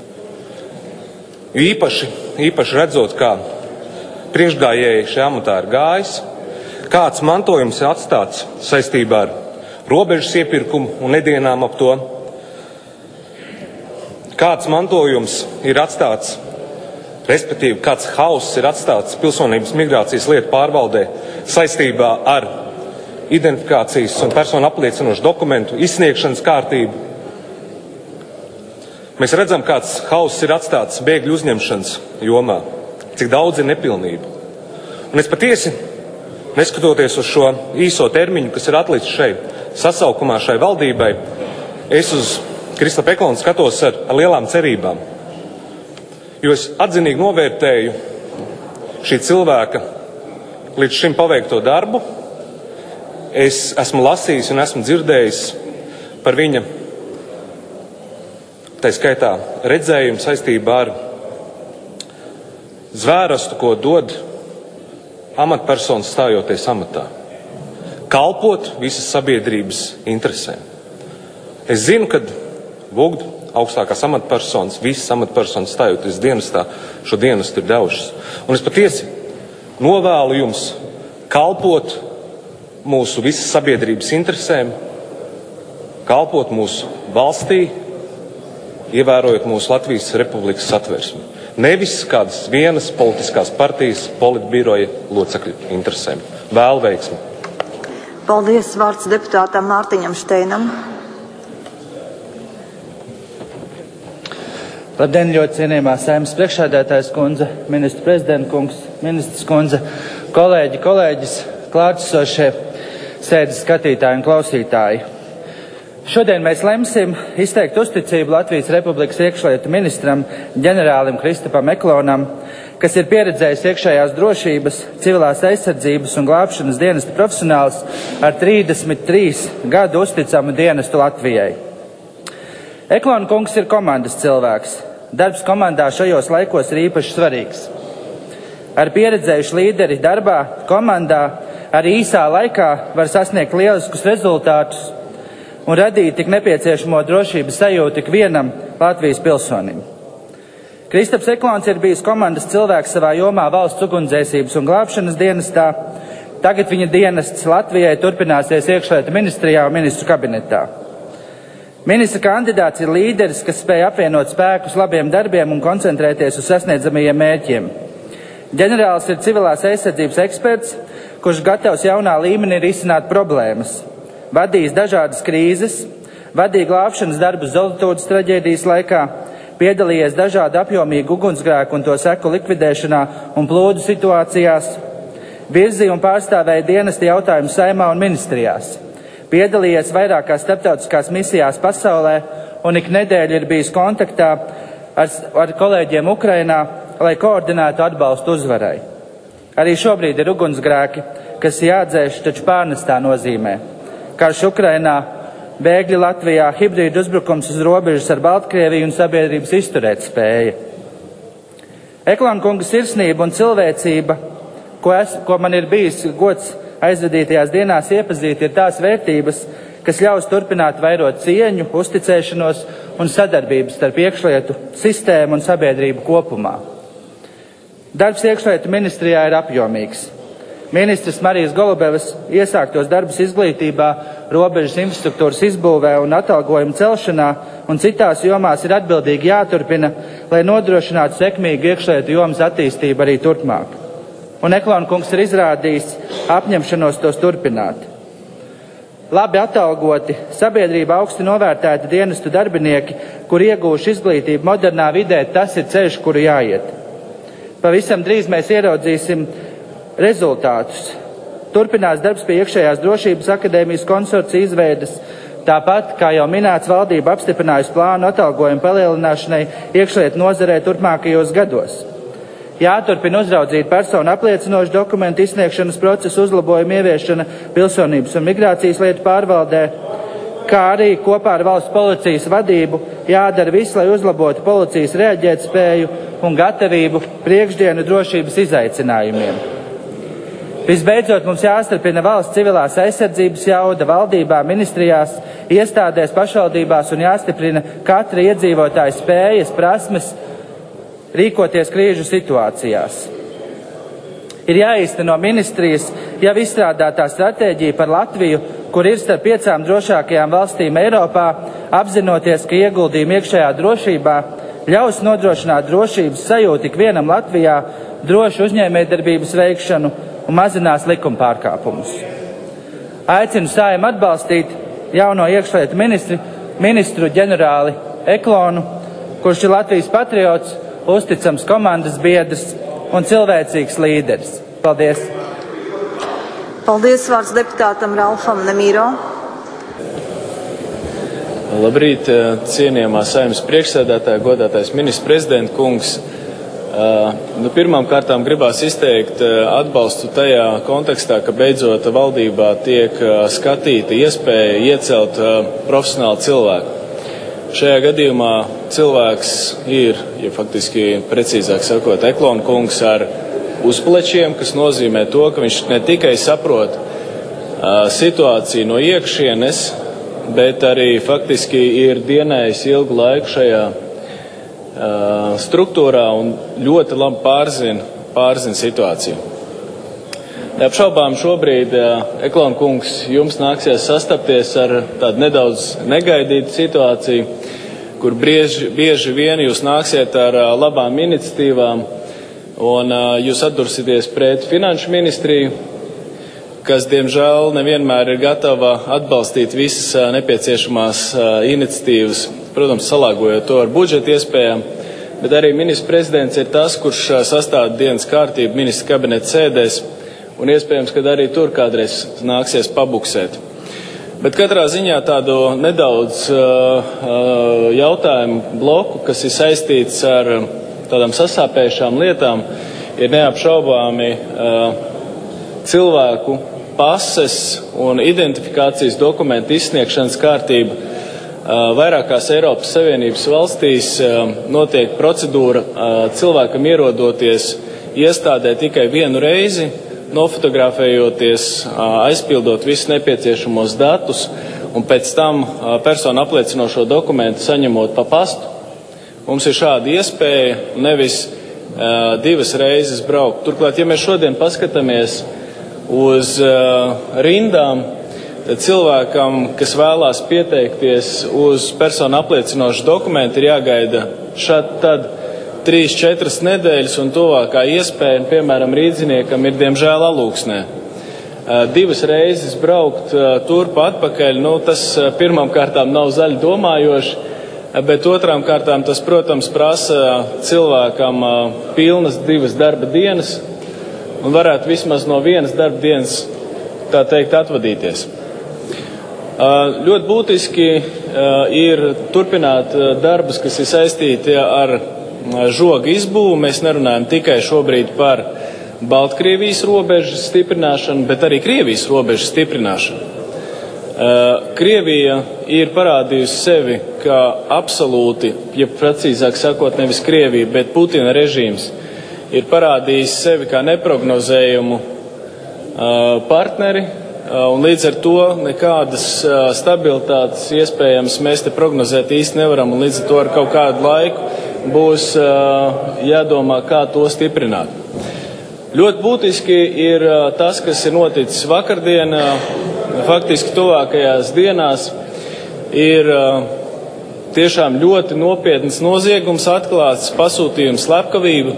Īpaši redzot, kā priekšgājēji šajā amatā ir gājis, kāds mantojums ir atstāts saistībā ar robežas iepirkumu un nedienām ap to, kāds mantojums ir atstāts, respektīvi kāds hauss ir atstāts pilsonības migrācijas lietu pārvaldē saistībā ar identifikācijas un personu apliecinošu dokumentu izsniegšanas kārtību. Mēs redzam, kāds hauss ir atstāts bēgļu uzņemšanas jomā, cik daudz ir nepilnību. Un es patiesi, neskatoties uz šo īso termiņu, kas ir atlicis šai sasaukumā, šai valdībai, es uz Kristapu Eklonu skatos ar lielām cerībām. Jo es atzinīgi novērtēju šī cilvēka līdz šim paveikto darbu. Es esmu lasījis un esmu dzirdējis par viņa tā skaitā redzējumu saistībā ar zvērastu, ko dod amatpersonas stājoties amatā. Kalpot visas sabiedrības interesēm. Es zinu, ka Vugdu augstākās amatpersonas, visas amatpersonas stājoties dienestā, šo dienestu ir devušas. Un es patiesi novēlu jums kalpot mūsu visas sabiedrības interesēm, kalpot mūsu valstī, ievērojot mūsu Latvijas Republikas satversmi. Nevis kādas vienas politiskās partijas politbiroja locekļu interesēm. Vēl veiksmi! Paldies, vārds deputātam Mārtiņam Šteinam. Labdien, ļoti cienījamā Saeimas priekšsēdētājas kundze, ministra prezidenta kungs, ministrs kundze, kolēģis, klātesošie sēdes skatītāji un klausītāji. Šodien mēs lemsim izteikt uzticību Latvijas Republikas iekšlietu ministram ģenerālim Kristapam Eklonam, kas ir pieredzējis iekšējās drošības, civilās aizsardzības un glābšanas dienesta profesionāls ar 33 gadu uzticamu dienestu Latvijai. Eklona kungs ir komandas cilvēks. Darbs komandā šajos laikos ir īpaši svarīgs. Ar pieredzējušu līderi darbā komandā arī īsā laikā var sasniegt lieliskus rezultātus un radīt tik nepieciešamo drošības sajūtu ikvienam Latvijas pilsonim. Kristaps Eklons ir bijis komandas cilvēks savā jomā valsts ugunsdzēsības un glābšanas dienestā. Tagad viņa dienests Latvijai turpināsies iekšlietu ministrijā un ministru kabinetā. Ministra kandidāts ir līderis, kas spēj apvienot spēkus labiem darbiem un koncentrēties uz sasniedzamajiem mērķiem. Ģenerālis ir civilās aizsardzības eksperts, kurš gatavs jaunā līmenī risināt problēmas. Vadījis dažādas krīzes, vadīja glābšanas darbus Zolitūdas traģēdijas laikā, piedalījies dažādu apjomīgu ugunsgrēku un to seku likvidēšanā un plūdu situācijās, virzīja un pārstāvēja dienesta jautājumus Saeimā un ministrijās, piedalījies vairākās starptautiskās misijās pasaulē un ik nedēļu ir bijis kontaktā ar kolēģiem Ukrainā, lai koordinētu atbalstu uzvarai. Arī šobrīd ir ugunsgrēki, kas jādzēš, taču pārnestā nozīmē. Karš Ukrainā, bēgļi Latvijā, hibrīdu uzbrukums uz robežas ar Baltkrieviju un sabiedrības izturēt spēja. Eklona kunga sirsnība un cilvēcība, ko man ir bijis gods aizvadītajās dienās iepazīt, ir tās vērtības, kas ļaus turpināt vairot cieņu, uzticēšanos un sadarbības starp iekšlietu sistēmu un sabiedrību kopumā. Darbs iekšlietu ministrijā ir apjomīgs. Ministrs Marijas Golubevas iesāktos darbus izglītībā, robežas infrastruktūras izbūvē un atalgojuma celšanā un citās jomās ir atbildīgi jāturpina, lai nodrošinātu sekmīgu iekšlietu jomas attīstību arī turpmāk. Un Eklona kungs ir izrādījis apņemšanos tos turpināt. Labi atalgoti, sabiedrība augsti novērtēti dienestu darbinieki, kur iegūši izglītību modernā vidē, tas ir ceļš, kuru jāiet. Pavisam drīz mēs ieraudzīsim rezultātus. Turpinās darbs pie iekšējās drošības akadēmijas konsorcija izveidas. Tāpat, kā jau minēts, valdība apstiprinājusi plānu atalgojumu palielināšanai iekšlietu nozarē turpmākajos gados. Jāturpina uzraudzīt personu apliecinošu dokumentu izsniegšanas procesu uzlabojumu ieviešana pilsonības un migrācijas lietu pārvaldē, kā arī kopā ar valsts policijas vadību jādara viss, lai uzlabotu policijas reaģēt spēju un gatavību priekšdienu drošības izaicinājumiem. Visbeidzot, mums jāstiprina valsts civilās aizsardzības jauda valdībā, ministrijās, iestādēs, pašvaldībās un jāstiprina katra iedzīvotāja spējas, prasmes rīkoties krīžu situācijās. Ir jāīsteno ministrijas jau izstrādātā stratēģija par Latviju, kur ir starp 5 drošākajām valstīm Eiropā, apzinoties, ka ieguldījumi iekšējā drošībā ļaus nodrošināt drošības sajūtu ikvienam Latvijā, drošu uzņēmējdarbības veikšanu un mazinās likuma pārkāpumus. Aicinu Saeimu atbalstīt jauno iekšlietu ministru ģenerāli Eklonu, kurš ir Latvijas patriots, uzticams komandas biedrs un cilvēcīgs līderis. Paldies! Paldies, vārds deputātam Ralfam Nemīro. Labrīt, cienījamā Saeimas priekšsēdētāja, godātais ministrs prezidenta kungs. Pirmām kārtām gribās izteikt atbalstu tajā kontekstā, ka beidzot valdībā tiek skatīta iespēja iecelt profesionālu cilvēku. Šajā gadījumā cilvēks ir, ja faktiski precīzāk sakot, Eklona kungs ar uzplečiem, kas nozīmē to, ka viņš ne tikai saprot situāciju no iekšienes, bet arī faktiski ir dienējis ilgu laiku šajā struktūrā un ļoti labi pārzina situāciju. Neapšaubām šobrīd, Eklona kungs, jums nāksies sastapties ar tādu nedaudz negaidītu situāciju, kur bieži vien jūs nāksiet ar labām iniciatīvām un jūs atdursieties pret finanšu ministriju, kas, diemžēl, nevienmēr ir gatava atbalstīt visas nepieciešamās iniciatīvas, protams, salāgojot to ar budžeta iespējām, bet arī ministrs prezidents ir tas, kurš sastāda dienas kārtību ministra kabineta sēdēs, un iespējams, ka arī tur kādreiz nāksies pabuksēt. Bet katrā ziņā tādu nedaudz jautājumu bloku, kas ir saistīts ar tādām sasāpējušām lietām, ir neapšaubāmi cilvēku pases un identifikācijas dokumentu izsniegšanas kārtība. Vairākās Eiropas Savienības valstīs notiek procedūra cilvēkam ierodoties iestādē tikai vienu reizi, nofotografējoties, aizpildot visus nepieciešamos datus un pēc tam personu apliecinošo dokumentu saņemot pa pastu mums ir šāda iespēja nevis divas reizes braukt. Turklāt, ja mēs šodien paskatāmies uz rindām, tad cilvēkam, kas vēlās pieteikties uz personu apliecinošu dokumentu, ir jāgaida tad 3-4 nedēļas, un tuvākā iespēja, piemēram, rīdziniekam, ir diemžēl Alūksnē. Divas reizes braukt turp atpakaļ, tas pirmām kārtām nav zaļi domājoši, bet otrām kārtām tas, protams, prasa cilvēkam pilnas 2 darba dienas, un varētu vismaz no 1 darba dienas, tā teikt, atvadīties. Ļoti būtiski ir turpināt darbus, kas ir saistīti ar žoga izbūvu. Mēs nerunājam tikai šobrīd par Baltkrievijas robežas stiprināšanu, bet arī Krievijas robežas stiprināšanu. Krievija ir parādījusi sevi kā absolūti, ja precīzāk sakot, nevis Krievija, bet Putina režīms ir parādījis sevi kā neprognozējumu partneri, un līdz ar to nekādas stabilitātes iespējams mēs te prognozēt īsti nevaram, un līdz ar to ar kaut kādu laiku būs jādomā, kā to stiprināt. Ļoti būtiski ir tas, kas ir noticis vakardien, faktiski tuvākajās dienās ir tiešām ļoti nopietns noziegums atklāts, pasūtījums slepkavību,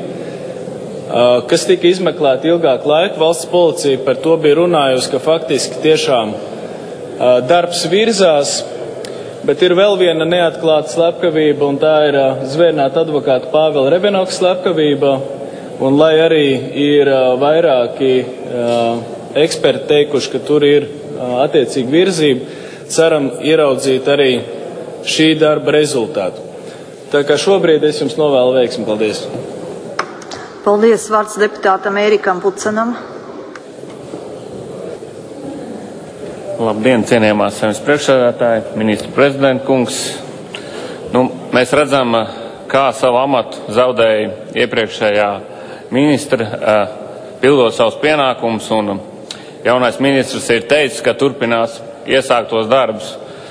kas tika izmeklēta ilgāku laiku. Valsts policija par to bija runājusi, ka faktiski tiešām darbs virzās, bet ir vēl viena neatklāta slepkavība, un tā ir zvērnāta advokāta Pāvela Rebenoka slepkavība, un lai arī ir vairāki eksperti teikuši, ka tur ir attiecīgi virzība, ceram ieraudzīt arī šī darba rezultātu. Tā kā šobrīd es jums novēlu veiksmi. Paldies! Paldies! Vārds deputātam Ērikam Pucenam. Labdien, cienījamā Saeimas priekšsēdētāji, ministra prezidenta kungs. Mēs redzam, kā savu amatu zaudēja iepriekšējā ministra, pildot savus pienākumus, un jaunais ministrs ir teicis, ka turpinās iesāktos darbus.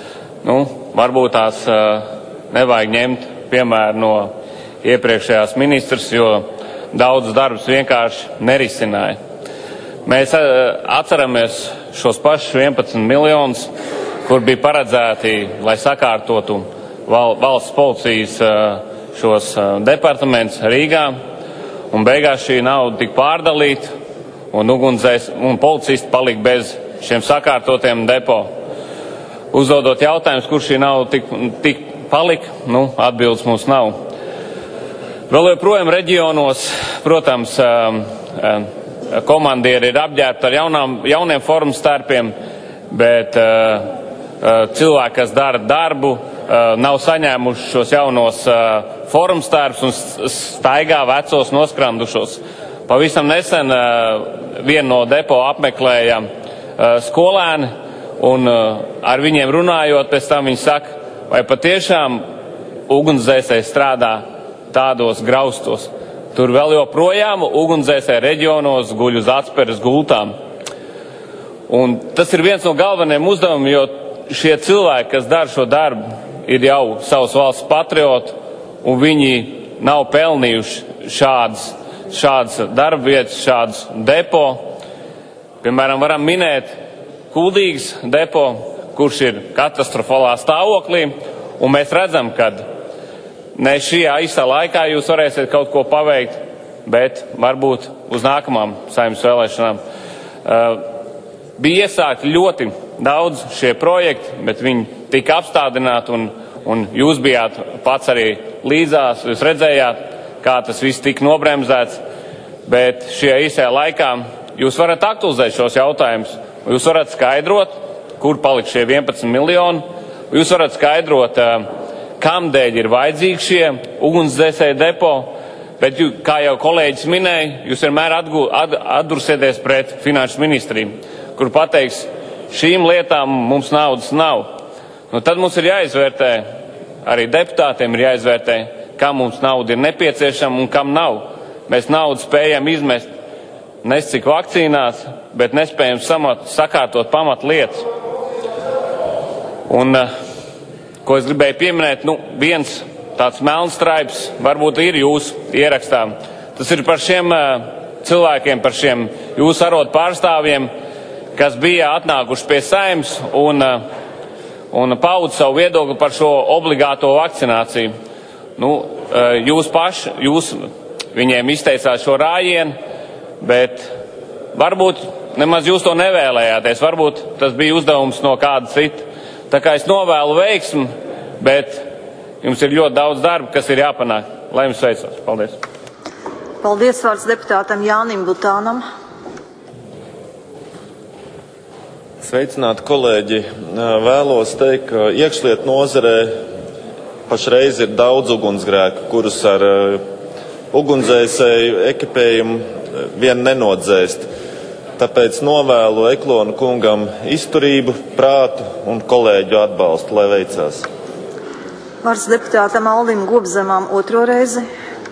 Varbūt tās nevajag ņemt piemēru no iepriekšējās ministrs, jo daudz darbus vienkārši nerisināja. Mēs atceramies šos pašus 11 miljonus, kur bija paredzēti, lai sakārtotu valsts policijas šos departamentus Rīgā, un beigās šī nauda tika pārdalīta, un policisti palika bez šiem sakārtotiem depo. Uzdodot jautājumus, kur šī nauda tik palika, atbildes mums nav. Vēl joprojām reģionos, protams, komandieri ir apģērbti ar jauniem formas stērpiem, bet cilvēki, kas dara darbu, nav saņēmuši šos jaunos formas stērpus un staigā vecos noskrandušos. Pavisam nesen vienu no depo apmeklēja skolēni, un ar viņiem runājot, pēc tam viņi saka, vai patiešām ugunsdzēsēji strādā tādos graustos. Tur vēl joprojām ugunsdzēsēji reģionos guļ uz atspēres gultām. Un tas ir viens no galvenajiem uzdevumiem, jo šie cilvēki, kas dara šo darbu, ir jau savas valsts patrioti, un viņi nav pelnījuši šādas darba vietas, šādas depo. Piemēram, varam minēt Kuldīgas depo, kurš ir katastrofālā stāvoklī, un mēs redzam, ka ne šajā īsā laikā jūs varēsiet kaut ko paveikt, bet varbūt uz nākamām Saeimas vēlēšanām. Bija iesākti ļoti daudz šie projekti, bet viņi tika apstādināti, un jūs bijāt pats arī līdzās, jūs redzējāt, kā tas viss tika nobremzēts, bet šajā īsajā laikā jūs varat aktualizēt šos jautājumus, jūs varat skaidrot, kur palika šie 11 miljoni, jūs varat skaidrot, kamdēļ ir vajadzīgi šie ugunsdzēsēji depo, bet, kā jau kolēģis minēja, jūs vienmēr atdursieties pret finanšu ministriju, kur pateiks, šīm lietām mums naudas nav. Tad mums ir jāizvērtē, arī deputātiem ir jāizvērtē, kam mums nauda ir nepieciešama un kam nav. Mēs naudu spējam izmest nescik vakcīnās, bet nespējam sakārtot pamat lietas. Un, ko es gribēju pieminēt, viens tāds melnstraips varbūt ir jūsu ierakstā. Tas ir par šiem cilvēkiem, par šiem jūsu arodu pārstāvjiem, kas bija atnākuši pie Saeimas un pauda savu viedokli par šo obligāto vakcināciju. Jūs viņiem izteicāt šo rājienu, bet varbūt nemaz jūs to nevēlējāties, varbūt tas bija uzdevums no kāda cita. Tā kā es novēlu veiksmi, bet jums ir ļoti daudz darba, kas ir jāpanāk. Lai jums veicās. Paldies. Paldies, vārds deputātam Jānim Butānam. Sveicināti kolēģi. Vēlos teikt, ka iekšlietu nozarē pašreiz ir daudz ugunsgrēku, kurus ar ugunsdzēsēju ekipējumu vien nenodzēst. Tāpēc novēlu Eklona kungam izturību, prātu un kolēģu atbalstu, lai veicās. Vārds deputātam Aldim Gobzemam otro reizi.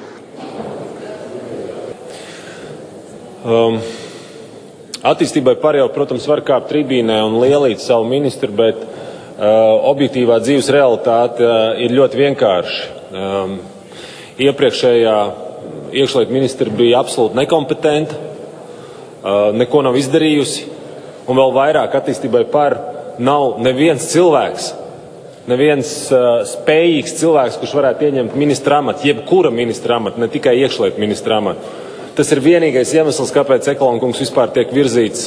Attīstībai par jau, protams, var kāpt tribīnē un lielīt savu ministru, bet objektīvā dzīves realitāte ir ļoti vienkārša. Iepriekšējā iekšlietu ministra bija absolūti nekompetenta, neko nav izdarījusi, un vēl vairāk attīstībai par nav neviens cilvēks, neviens spējīgs cilvēks, kurš varētu ieņemt ministra amatu, jebkura ministra amatu, ne tikai iekšlietu ministra amatu. Tas ir vienīgais iemesls, kāpēc Eklona kungs vispār tiek virzīts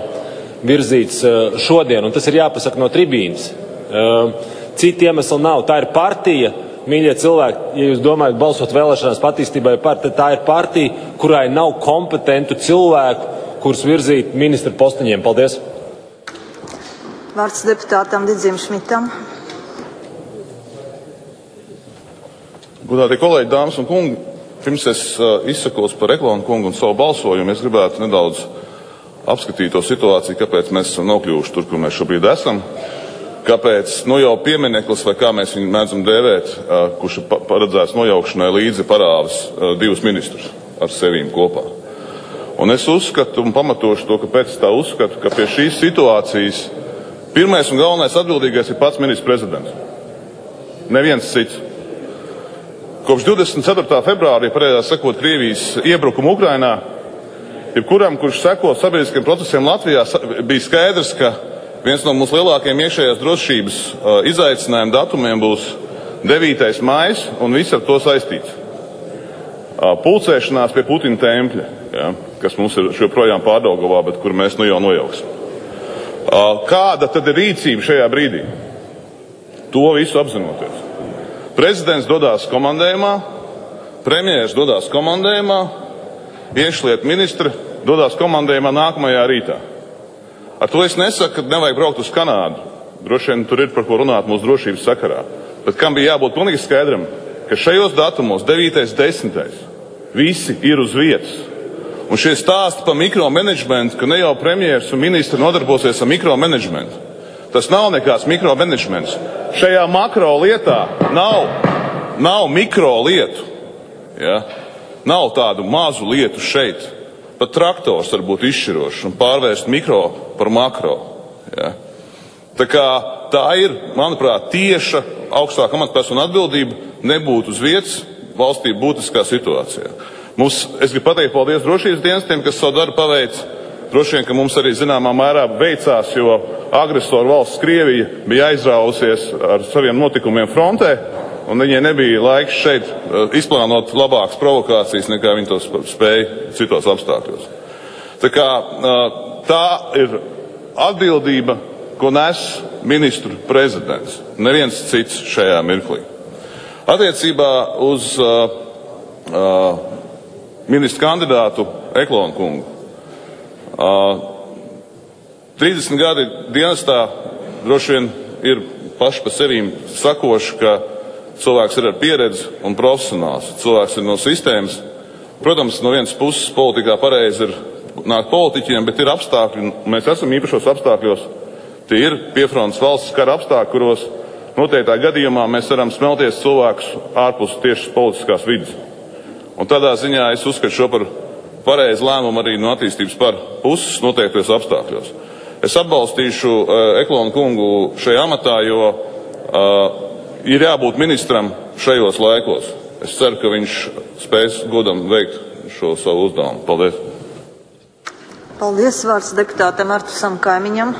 šodien, un tas ir jāpasaka no tribīnes. Citi iemesli nav. Tā ir partija, mīļie cilvēki, ja jūs domājat balsot vēlēšanās attīstībai par, tad tā ir partija, kurai nav kompetentu cilvēku, kurus virzīt ministra postiņiem. Paldies. Vārds deputātam Didzim Šmitam. Godātie kolēģi, dāmas un kungi, pirms es izsakos par Eklona kungu un savu balsojumu, es gribētu nedaudz apskatīt to situāciju, kāpēc mēs esam nokļuvuši tur, kur mēs šobrīd esam. Kāpēc jau piemineklis, vai kā mēs viņu mēdzam dēvēt, kurš ir paredzēts nojaukšanai līdzi parāvis divus ministrus ar sevīm kopā. Un es uzskatu un pamatošu to, kāpēc es tā uzskatu, ka pie šīs situācijas pirmais un galvenais atbildīgais ir pats ministrs prezidents. Neviens cits. Kopš 24. februārī, pareizāk sakot, Krievijas iebrukumu Ukrainā, jebkuram, kurš seko sabiedriskiem procesiem Latvijā, bija skaidrs, ka viens no mūsu lielākajiem iekšējās drošības izaicinājumu datumiem būs 9. maijs un viss ar to saistīts. Pulcēšanās pie Putina tempļa, kas mums ir joprojām Pārdaugavā, bet kur mēs jau nojauksim. Kāda tad ir rīcība šajā brīdī? To visu apzinoties. Prezidents dodās komandējumā, premjers dodās komandējumā, iekšlietu ministri dodās komandējumā nākamajā rītā. Ar to es nesaku, ka nevajag braukt uz Kanādu. Droši vien tur ir par ko runāt mūsu drošības sakarā. Bet kam bija jābūt pilnīgi skaidram, ka šajos datumos, 9. 10. visi ir uz vietas. Un šie stāsti par mikromanagementu, ka ne jau premjers un ministri nodarbosies ar mikromanagementu. Tas nav nekāds mikromanagements. Šajā makro lietā nav mikro lietu. Ja? Nav tādu mazu lietu šeit. Pat traktors var būt izšķirošs un pārvērst mikro par makro. Ja? Tā kā tā ir, manuprāt, tieša augstāka amatpersona atbildība nebūt uz vietas valstī būtiskā situācijā. Es gribu pateikt paldies drošības dienestiem, kas savu darbu paveic. Droši vien, ka mums arī zināmā mērā veicās, jo agresoru valsts Krievija bija aizrāvusies ar saviem notikumiem frontē, un viņai nebija laiks šeit izplānot labākas provokācijas, nekā viņi to spēja citos apstākļos. Tā kā tā ir atbildība, ko nes ministru prezidents, neviens cits šajā mirklī. Attiecībā uz ministru kandidātu Eklona kungu. 30 gadi dienestā droši vien ir paši par sevīm sakoši, ka cilvēks ir ar pieredzi un profesionāls. Cilvēks ir no sistēmas. Protams, no vienas puses politikā pareizi ir nākt politiķiem, bet ir apstākļi, un mēs esam īpašos apstākļos. Tie ir piefrontes valsts kara apstākļi, kuros noteiktā gadījumā mēs varam smelties cilvēkus ārpus tiešas politiskās vidas. Un tādā ziņā es uzskatu šo par pareizi lēmumu arī no attīstības par puses noteiktos apstākļos. Es atbalstīšu Eklona kungu šajā amatā, jo ir jābūt ministram šajos laikos. Es ceru, ka viņš spēs godam veikt šo savu uzdevumu. Paldies! Paldies, vārds deputātam Artusam Kaimiņam.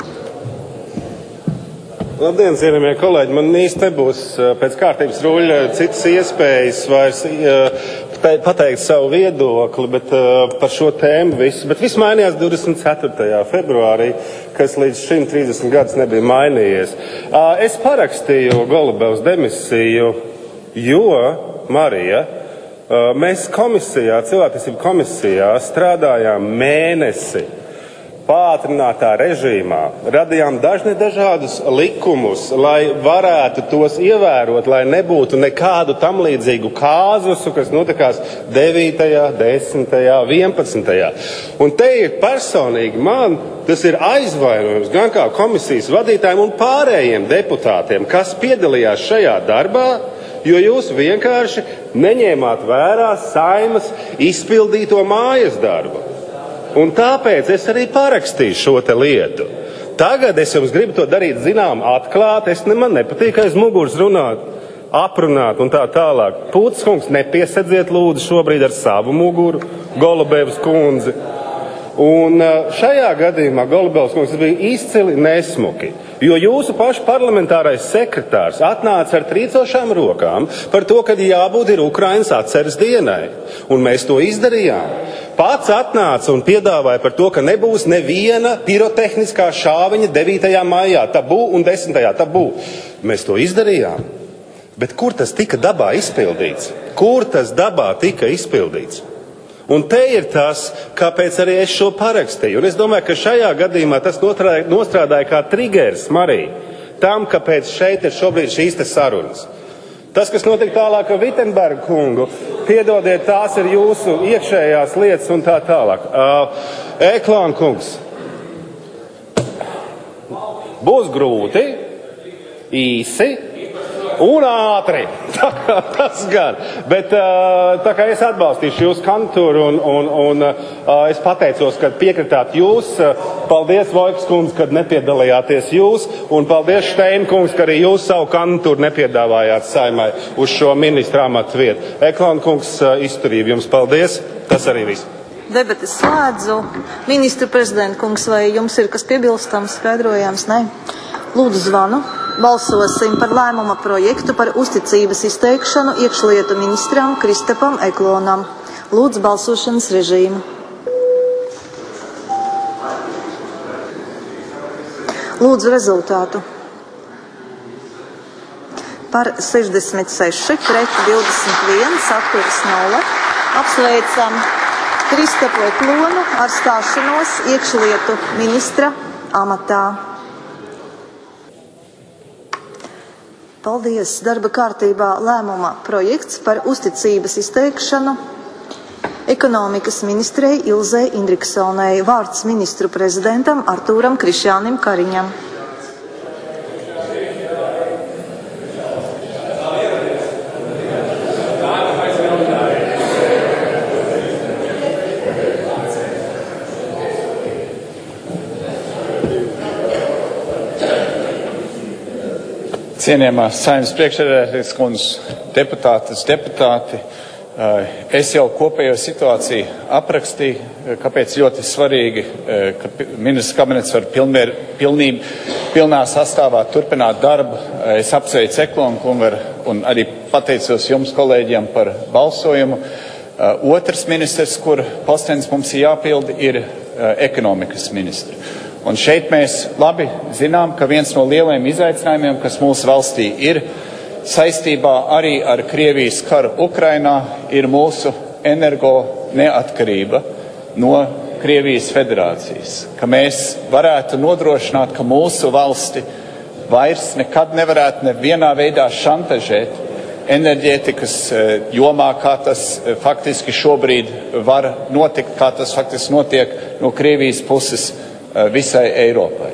Labdien, cienījamie kolēģi! Man īsti nebūs pēc kārtības ruļa citas iespējas vairs pateikt savu viedokli, bet par šo tēmu visu. Bet viss mainījās 24. februārī, kas līdz šim 30 gadus nebija mainījies. Es parakstīju Golubevas demisiju, jo, Marija, mēs komisijā, cilvēktiesību komisijā strādājām mēnesi pātrinātā režīmā, radījām dažādus likumus, lai varētu tos ievērot, lai nebūtu nekādu tam līdzīgu kāzusu, kas notikās 9., 10., 11. Un te ir personīgi man, tas ir aizvainojums gan kā komisijas vadītājiem un pārējiem deputātiem, kas piedalījās šajā darbā, jo jūs vienkārši neņēmāt vērā Saeimas izpildīto mājas darbu. Un tāpēc es arī parakstīju šo te lietu. Tagad es jums gribu to darīt zinām atklāt, man nepatīk aiz muguras runāt, aprunāt un tā tālāk. Pūtis kungs, nepiesedziet lūdzu šobrīd ar savu muguru, Golubevas kundzi. Un šajā gadījumā Golubevas kungs bija izcili nesmuki, jo jūsu pašu parlamentārais sekretārs atnāca ar trīcošām rokām par to, ka jābūt ir Ukrainas atceres dienai. Un mēs to izdarījām. Pats atnāca un piedāvāja par to, ka nebūs neviena pirotehniskā šāviņa 9. maijā, tabū un 10. tabū. Mēs to izdarījām. Bet kur tas tika dabā izpildīts? Kur tas dabā tika izpildīts? Un te ir tas, kāpēc arī es šo parakstīju. Un es domāju, ka šajā gadījumā tas nostrādāja kā triggers, Marija, tam, kāpēc šeit ir šobrīd šīs te sarunas. Tas, kas notika tālāk ar Vitsenberga kungu, piedodiet, tās ir jūsu iekšējās lietas un tā tālāk. Eklāna kungs, būs grūti, īsi un ātri. Tas gan. Bet tā kā es atbalstīšu jūsu kandidatūru un es pateicos, ka piekritāt jūs. Paldies, Vojkas kundze, kad nepiedalījāties jūs. Un paldies, Šteina kungs, ka arī jūs savu kandidatūru nepiedāvājāt Saeimai uz šo ministra amatu vietu. Eklāna kungs, izturību jums paldies. Tas arī viss. Debates slēdzu. Ministra prezidenta kungs, vai jums ir kas piebilstams, skaidrojams? Nē. Lūdzu zvanu. Balsosim par lēmuma projektu par uzticības izteikšanu iekšlietu ministram Kristapam Eklonam. Lūdzu balsošanas režīmu. Lūdzu rezultātu. Par 66, pret 21, atturas 0. Apsveicam Kristapu Eklonu ar stāšanos iekšlietu ministra amatā. Paldies! Darba kārtībā lēmuma projekts par uzticības izteikšanu ekonomikas ministrei Ilzei Indriksonei. Vārds ministru prezidentam Artūram Krišjānim Kariņam. Cienījamā Saeimas priekšsēdētājas kundze, deputāti, es jau kopējo situāciju aprakstīju, kāpēc ļoti svarīgi, ka ministrs kabinets var pilnā sastāvā turpināt darbu. Es apsveicu Eklonu kungu un arī pateicos jums, kolēģiem, par balsojumu. Otrs ministrs, kur postenis mums ir jāpilda, ir ekonomikas ministri. Un šeit mēs labi zinām, ka viens no lielajiem izaicinājumiem, kas mūsu valstī ir saistībā arī ar Krievijas karu Ukrainā, ir mūsu energo neatkarība no Krievijas federācijas. Ka mēs varētu nodrošināt, ka mūsu valsti vairs nekad nevarētu nevienā veidā šantažēt enerģētikas jomā, kā tas faktiski šobrīd var notikt, kā tas faktiski notiek no Krievijas puses visai Eiropai.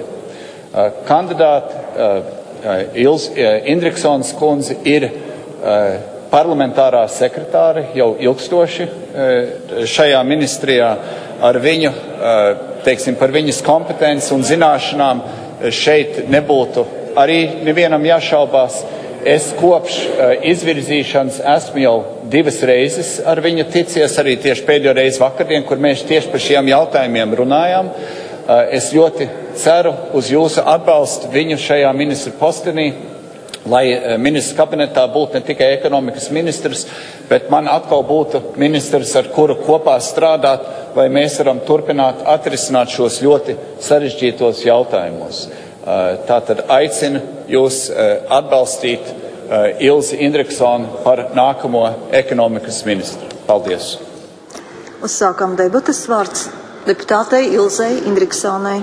Kandidāti Indriksons kundze ir parlamentārā sekretāre jau ilgstoši šajā ministrijā. Ar viņu, par viņas kompetenci un zināšanām šeit nebūtu arī nevienam jāšaubās. Es kopš izvirzīšanas esmu jau 2 reizes ar viņu ticies, arī tieši pēdējo reizi vakardien, kur mēs tieši par šiem jautājumiem runājām. Es ļoti ceru uz jūsu atbalstu viņu šajā ministra postenī, lai ministrs kabinetā būtu ne tikai ekonomikas ministrs, bet man atkal būtu ministrs, ar kuru kopā strādāt, lai mēs varam turpināt atrisināt šos ļoti sarežģītos jautājumus. Tātad aicinu jūs atbalstīt Ilzi Indriksoni par nākamo ekonomikas ministru. Paldies! Uzsākam debates, vārds deputātei Ilzei Indriksonai.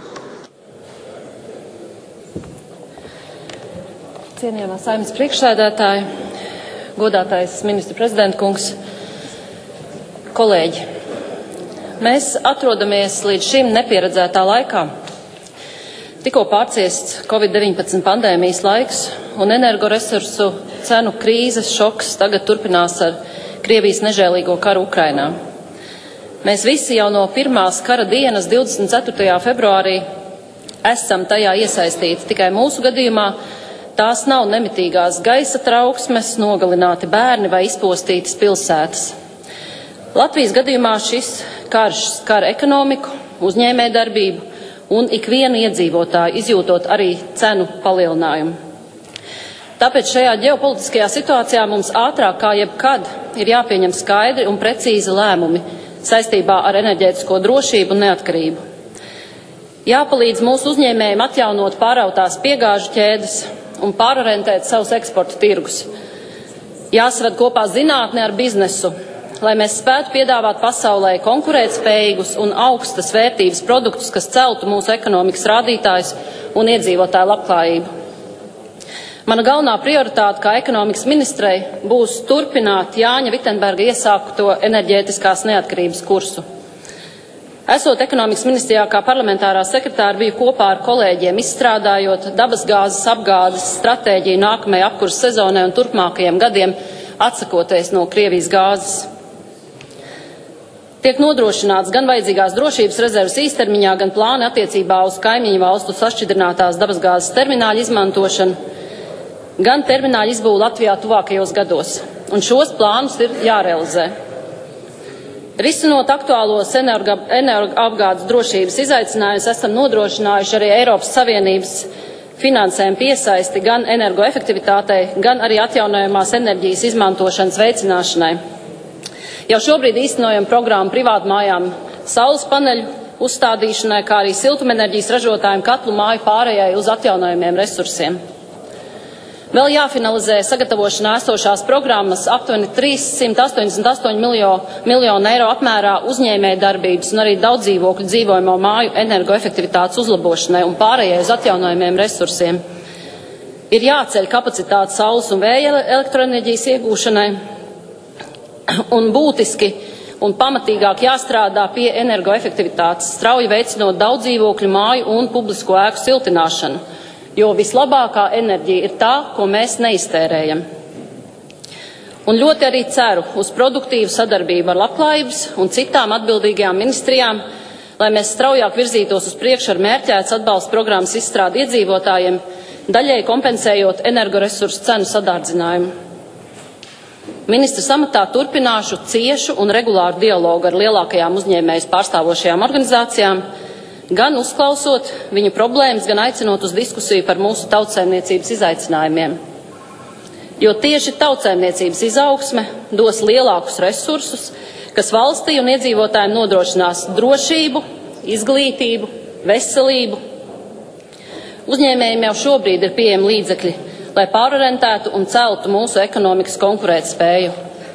Cienījamā Saeimas priekšsēdētāja, godātais ministru prezidenta kungs, kolēģi. Mēs atrodamies līdz šim nepieredzētā laikā. Tikko pārciests Covid-19 pandēmijas laiks un energoresursu cenu krīzes šoks tagad turpinās ar Krievijas nežēlīgo karu Ukrainā. Mēs visi jau no pirmās kara dienas 24. februārī esam tajā iesaistīti, tikai mūsu gadījumā tās nav nemitīgās gaisa trauksmes, nogalināti bērni vai izpostītas pilsētas. Latvijas gadījumā šis karš skar ekonomiku, uzņēmējdarbību un ikvienu iedzīvotāju, izjūtot arī cenu palielinājumu. Tāpēc šajā ģeopolitiskajā situācijā mums ātrāk kā jebkad ir jāpieņem skaidri un precīzi lēmumi saistībā ar enerģētisko drošību un neatkarību. Jāpalīdz mūsu uzņēmējiem atjaunot pārautās piegāžu ķēdes un pārorientēt savus eksporta tirgus. Jāsaved kopā zinātne ar biznesu, lai mēs spētu piedāvāt pasaulē konkurētspējīgus un augstas vērtības produktus, kas celtu mūsu ekonomikas rādītājus un iedzīvotāju labklājību. Mana galvenā prioritāte kā ekonomikas ministrei būs turpināt Jāņa Vitenberga iesākto enerģētiskās neatkarības kursu. Esot ekonomikas ministrijā kā parlamentārā sekretāra, biju kopā ar kolēģiem izstrādājot dabasgāzes apgādes stratēģiju nākamajai apkurses sezonai un turpmākajiem gadiem atsakoties no Krievijas gāzes. Tiek nodrošināts gan vajadzīgās drošības rezerves īstermiņā, gan plāni attiecībā uz kaimiņu valstu sašķidrinātās dabasgāzes termināļu izmantošanu, gan termināļu izbūvu Latvijā tuvākajos gados. Un šos plānus ir jārealizē. Risinot aktuālos energoapgādes drošības izaicinājumus, esam nodrošinājuši arī Eiropas Savienības finansējumu piesaisti gan energoefektivitātei, gan arī atjaunojamās enerģijas izmantošanas veicināšanai. Jau šobrīd īstenojam programmu privātmājām saules paneļu uzstādīšanai, kā arī siltumenerģijas ražotājiem katlu māju pārējai uz atjaunojamiem resursiem. Vēl jāfinalizē sagatavošanā esošās programmas aptuveni 388 miljonu eiro apmērā uzņēmējdarbības un arī daudzdzīvokļu dzīvojamo māju energoefektivitātes uzlabošanai un pārējai uz atjaunojamiem resursiem. Ir jāceļ kapacitāte saules un vēja elektroenerģijas iegūšanai un būtiski un pamatīgāk jāstrādā pie energoefektivitātes, strauji veicinot daudzdzīvokļu māju un publisko ēku siltināšanu. Jo vislabākā enerģija ir tā, ko mēs neiztērējam. Un ļoti arī ceru uz produktīvu sadarbību ar Labklājības un citām atbildīgajām ministrijām, lai mēs straujāk virzītos uz priekšu ar mērķētas atbalsta programmas izstrādi iedzīvotājiem, daļēji kompensējot energoresursu cenu sadārdzinājumu. Ministra amatā turpināšu ciešu un regulāru dialogu ar lielākajām uzņēmējas pārstāvošajām organizācijām, gan uzklausot viņu problēmas, gan aicinot uz diskusiju par mūsu tautsaimniecības izaicinājumiem. Jo tieši tautsaimniecības izaugsme dos lielākus resursus, kas valstī un iedzīvotājiem nodrošinās drošību, izglītību, veselību. Uzņēmējiem jau šobrīd ir pieejami līdzekļi, lai pārorientētu un celtu mūsu ekonomikas konkurētspēju.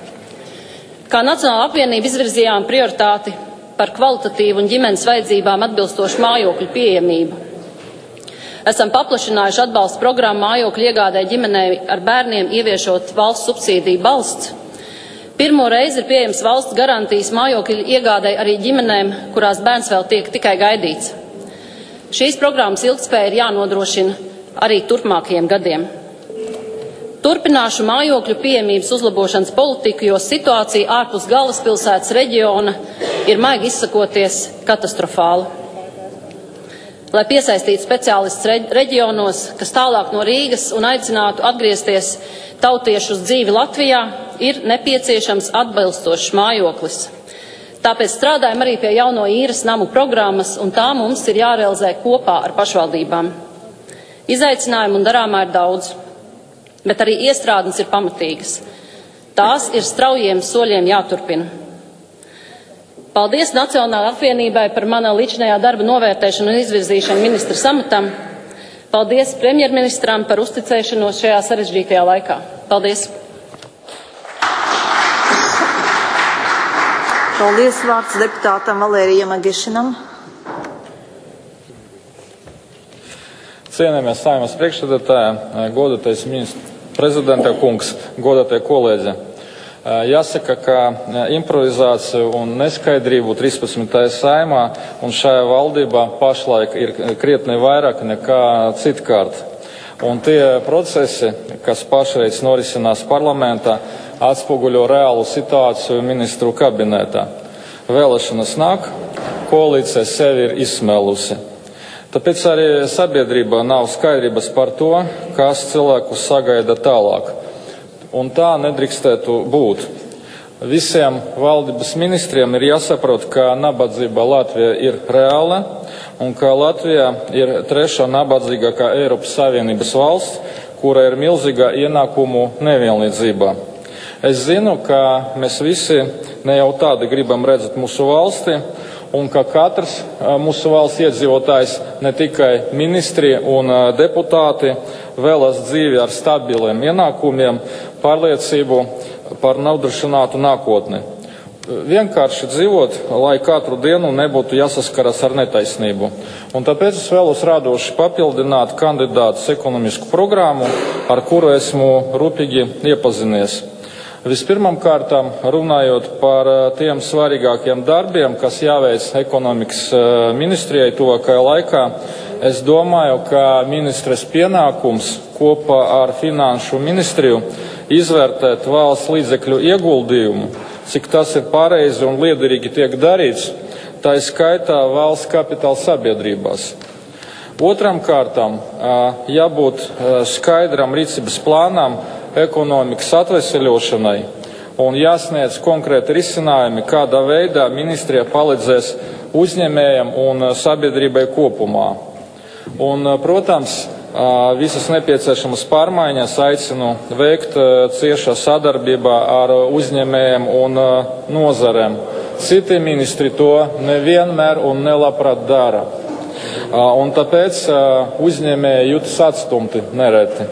Kā Nacionāla apvienība izvirzījām prioritāti par kvalitatīvu un ģimenes vajadzībām atbilstošu mājokļu pieejamību. Esam paplašinājuši atbalsta programmu mājokļu iegādē ģimenei ar bērniem, ieviešot valsts subsīdiju balsts. Pirmo reizi ir pieejams valsts garantijas mājokļu iegādē arī ģimenēm, kurās bērns vēl tiek tikai gaidīts. Šīs programmas ilgtspēja ir jānodrošina arī turpmākajiem gadiem. Turpināšu mājokļu pieejamības uzlabošanas politiku, jo situācija ārpus galvaspilsētas reģiona ir maigi izsakoties katastrofāla. lai piesaistītu speciālistus reģionos, kas tālāk no Rīgas un aicinātu atgriezties tautiešu uz dzīvi Latvijā, ir nepieciešams atbilstošs mājoklis. Tāpēc strādājam arī pie jauno īres namu programmas, un tā mums ir jārealizē kopā ar pašvaldībām. Izaicinājumu un darāmā ir daudz, bet arī iestrādes ir pamatīgas. Tās ir straujiem soļiem jāturpina. Paldies Nacionālajai apvienībai par mana līdzinājā darba novērtēšanu un izvirzīšanu ministra amatam. Paldies premjerministram par uzticēšanos šajā sarežģītajā laikā. Paldies! Paldies, vārds deputātam Valērijam Agešinam. Cienējamies Saeimas priekšsēdētāja, godātais ministrs prezidenta kungs, godātie kolēģi. Jāsaka, ka improvizāciju un neskaidrību 13. Saeimā un šajā valdībā pašlaik ir krietni vairāk nekā citkārt. Un tie procesi, kas pašreiz norisinās parlamentā, atspoguļo reālu situāciju ministru kabinetā. Vēlēšanas nāk, koalīcija sevi ir izsmēlusi. Tāpēc arī sabiedrībā nav skaidrības par to, kas cilvēkus sagaida tālāk. Un tā nedrīkstētu būt. Visiem valdības ministriem ir jāsaprot, ka nabadzība Latvijā ir reāla un ka Latvija ir trešā nabadzīgākā Eiropas Savienības valsts, kura ir milzīga ienākumu nevienlīdzība. Es zinu, ka mēs visi ne jau tādi gribam redzēt mūsu valsti, un ka katrs mūsu valsts iedzīvotājs, ne tikai ministri un deputāti, vēlas dzīvi ar stabiliem ienākumiem, pārliecību par nodrošinātu nākotni. Vienkārši dzīvot, lai katru dienu nebūtu jāsaskaras ar netaisnību. Un tāpēc es vēlos radoši papildināt kandidātus ekonomisku programmu, ar kuru esmu rūpīgi iepazinies. Vispirmām kārtām runājot par tiem svarīgākiem darbiem, kas jāveic ekonomikas ministrijai tuvākajā laikā, es domāju, ka ministres pienākums kopā ar finanšu ministriju izvērtēt valsts līdzekļu ieguldījumu, cik tas ir pareizi un liederīgi tiek darīts, tā skaitā valsts kapitāla sabiedrībās. Otram kārtām jābūt skaidram rīcības plānam ekonomikas atveseļošanai un jāsniedz konkrēti risinājumi, kādā veidā ministrija palīdzēs uzņēmējiem un sabiedrībai kopumā. Un, protams, visas nepieciešamas pārmaiņas aicinu veikt ciešā sadarbībā ar uzņēmējiem un nozarēm. Citi ministri to nevienmēr un nelabprāt dara. Un tāpēc uzņēmēji jūtas atstumti nereti.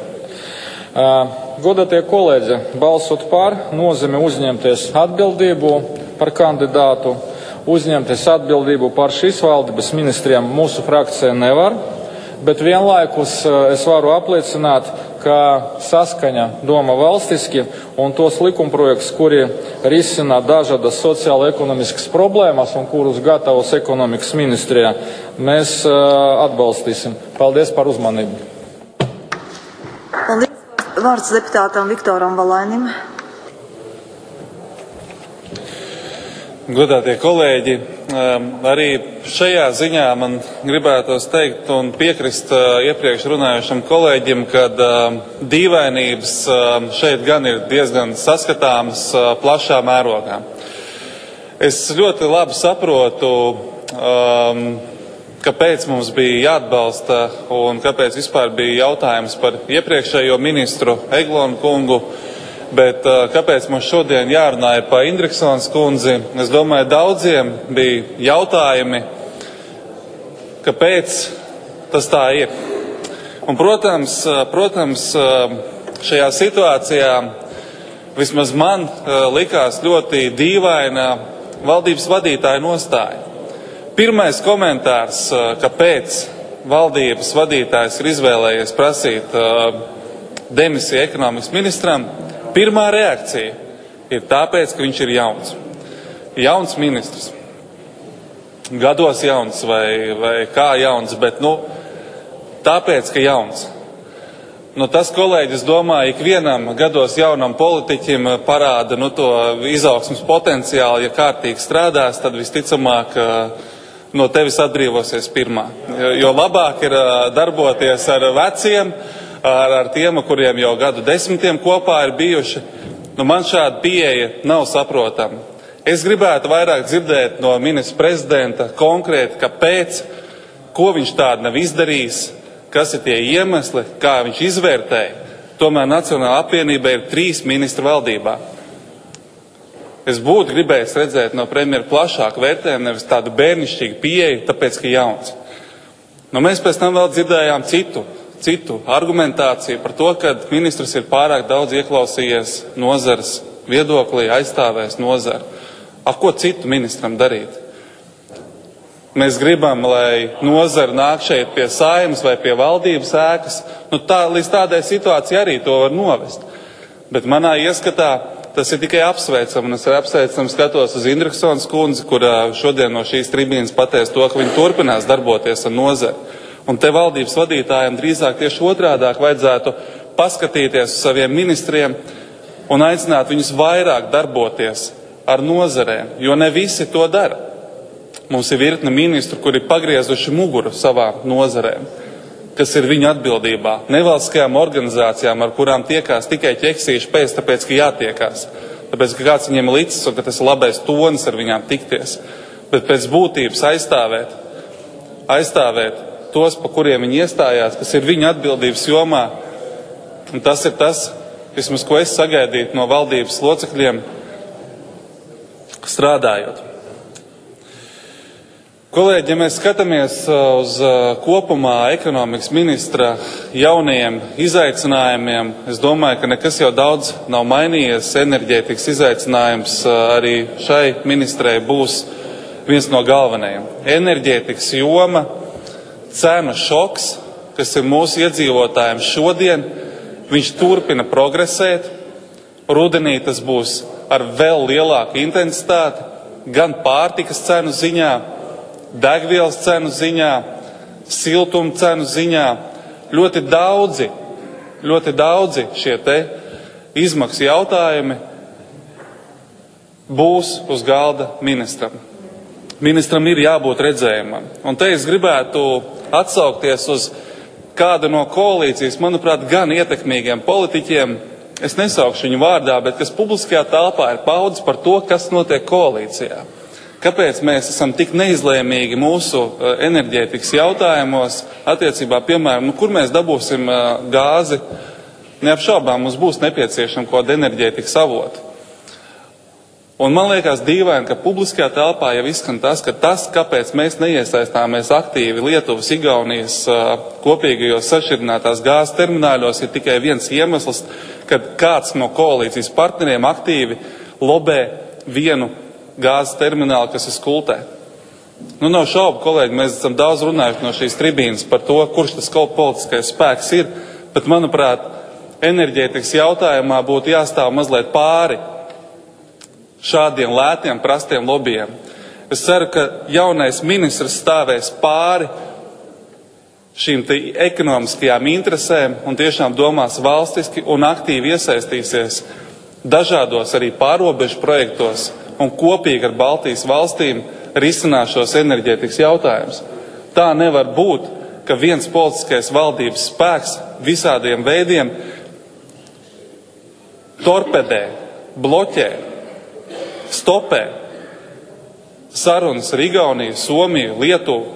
Godātie kolēģi, balsot par nozīmē uzņemties atbildību par kandidātu, uzņemties atbildību par šīs valdības ministriem mūsu frakcija nevar, bet vienlaikus es varu apliecināt, ka saskaņa doma valstiski un tos likumprojektus, kuri risina dažādas sociāla-ekonomiskas problēmas un kurus gatavos ekonomikas ministrijā, mēs atbalstīsim. Paldies par uzmanību. Paldies. Vārds deputātam Viktoram Valainim. Godātie kolēģi, arī šajā ziņā man gribētos teikt un piekrist iepriekš runājušam kolēģim, kad dīvainības šeit gan ir diezgan saskatāmas plašā mērogā. Es ļoti labi saprotu, kāpēc mums bija jāatbalsta un kāpēc vispār bija jautājums par iepriekšējo ministru Eglonu kungu, bet kāpēc mums šodien jārunāja par Indriksonas kundzi. Es domāju, daudziem bija jautājumi, kāpēc tas tā ir. Un, protams, šajā situācijā vismaz man likās ļoti dīvaina valdības vadītāja nostāja. Pirmais komentārs, kāpēc valdības vadītājs ir izvēlējies prasīt demisiju ekonomikas ministram, pirmā reakcija ir tāpēc, ka viņš ir jauns. Jauns ministrs. Gados jauns vai kā jauns, bet tāpēc, ka jauns. Tas kolēģis domāju, ikvienam gados jaunam politiķim parāda to izaugsmas potenciālu, ja kārtīgi strādās, tad visticamāk no tevis atbrīvosies pirmā. Jo labāk ir darboties ar veciem, ar tiem, kuriem jau gadu desmitiem kopā ir bijuši. Nu, man šāda pieeja nav saprotama. Es gribētu vairāk dzirdēt no ministra prezidenta konkrēti, kāpēc, ko viņš tādu nav izdarījis, kas ir tie iemesli, kā viņš izvērtēja. Tomēr Nacionālā apvienība ir 3 ministru valdībā. Es būtu gribējis redzēt no premjera plašāku vērtējumu, nevis tādu bērnišķīgu pieeju, tāpēc, ka jauns. Nu, mēs pēc tam vēl dzirdējām citu argumentāciju par to, ka ministrs ir pārāk daudz ieklausījies nozares viedoklī, aizstāvēs nozaru. Ko citu ministram darīt? Mēs gribam, lai nozara nāk šeit pie Saeimas vai pie valdības ēkas. Nu, līdz tādai situācijai arī to var novest. Bet manā ieskatā tas ir tikai apsveicam, un es ar apsveicam skatos uz Indriksons kundzi, kur šodien no šīs tribīnas pateic to, ka viņi turpinās darboties ar nozari. Un te valdības vadītājiem drīzāk tieši otrādāk vajadzētu paskatīties uz saviem ministriem un aicināt viņus vairāk darboties ar nozarēm, jo ne visi to dara. Mums ir virkne ministru, kuri pagriezuši muguru savām nozarēm, kas ir viņu atbildībā. Nevalstiskajām organizācijām, ar kurām tiekās tikai ķeksīši pēc, tāpēc, ka jātiekās. Tāpēc, ka kāds viņiem licis un ka tas ir labais tonis ar viņām tikties. Bet pēc būtības aizstāvēt tos, pa kuriem viņi iestājās, kas ir viņu atbildības jomā. Un tas ir tas, vismaz, ko es sagaidītu no valdības locekļiem strādājot. Kolēģi, ja mēs skatāmies uz kopumā ekonomikas ministra jaunajiem izaicinājumiem, es domāju, ka nekas jau daudz nav mainījies. Enerģētikas izaicinājums arī šai ministrei būs viens no galvenajiem. Enerģētikas joma, cenu šoks, kas ir mūsu iedzīvotājiem šodien, viņš turpina progresēt. Rudenī tas būs ar vēl lielāku intensitāti, gan pārtikas cenu ziņā, degvielas cenu ziņā, siltuma cenu ziņā. Ļoti daudzi šie te izmaksu jautājumi būs uz galda ministram. Ministram ir jābūt redzējumam. Un te es gribētu atsaukties uz kādu no koalīcijas, manuprāt, gan ietekmīgiem politiķiem, es nesaukšu viņu vārdā, bet kas publiskajā telpā ir paudzis par to, kas notiek koalīcijā. Kāpēc mēs esam tik neizlēmīgi mūsu enerģētikas jautājumos attiecībā, piemēram, kur mēs dabūsim gāzi? Neapšaubām mums būs nepieciešama kaut kāda enerģētikas avota. Un man liekas dīvaini, ka publiskajā telpā jau izskan tas, kāpēc mēs neiesaistāmies aktīvi Lietuvas, Igaunijas kopīgajos sašķirinātās gāzes termināļos, ir tikai viens iemesls, kad kāds no koalīcijas partneriem aktīvi lobē vienu gāzes termināli, kas ir Skultē. Nu, nav šaubu, kolēģi, mēs esam daudz runājuši no šīs tribīnas par to, kurš tas politiskais spēks ir, bet, manuprāt, enerģētikas jautājumā būtu jāstāv mazliet pāri šādiem lētiem, prastiem lobbyiem. Es ceru, ka jaunais ministrs stāvēs pāri šīm ekonomiskajām interesēm un tiešām domās valstiski un aktīvi iesaistīsies dažādos arī pārobežu projektos un kopīgi ar Baltijas valstīm risinās šos enerģētikas jautājumus. Tā nevar būt, ka viens politiskais valdības spēks visādiem veidiem torpedē, bloķē, stopē sarunas ar Igauniju, Somiju, Lietuvu.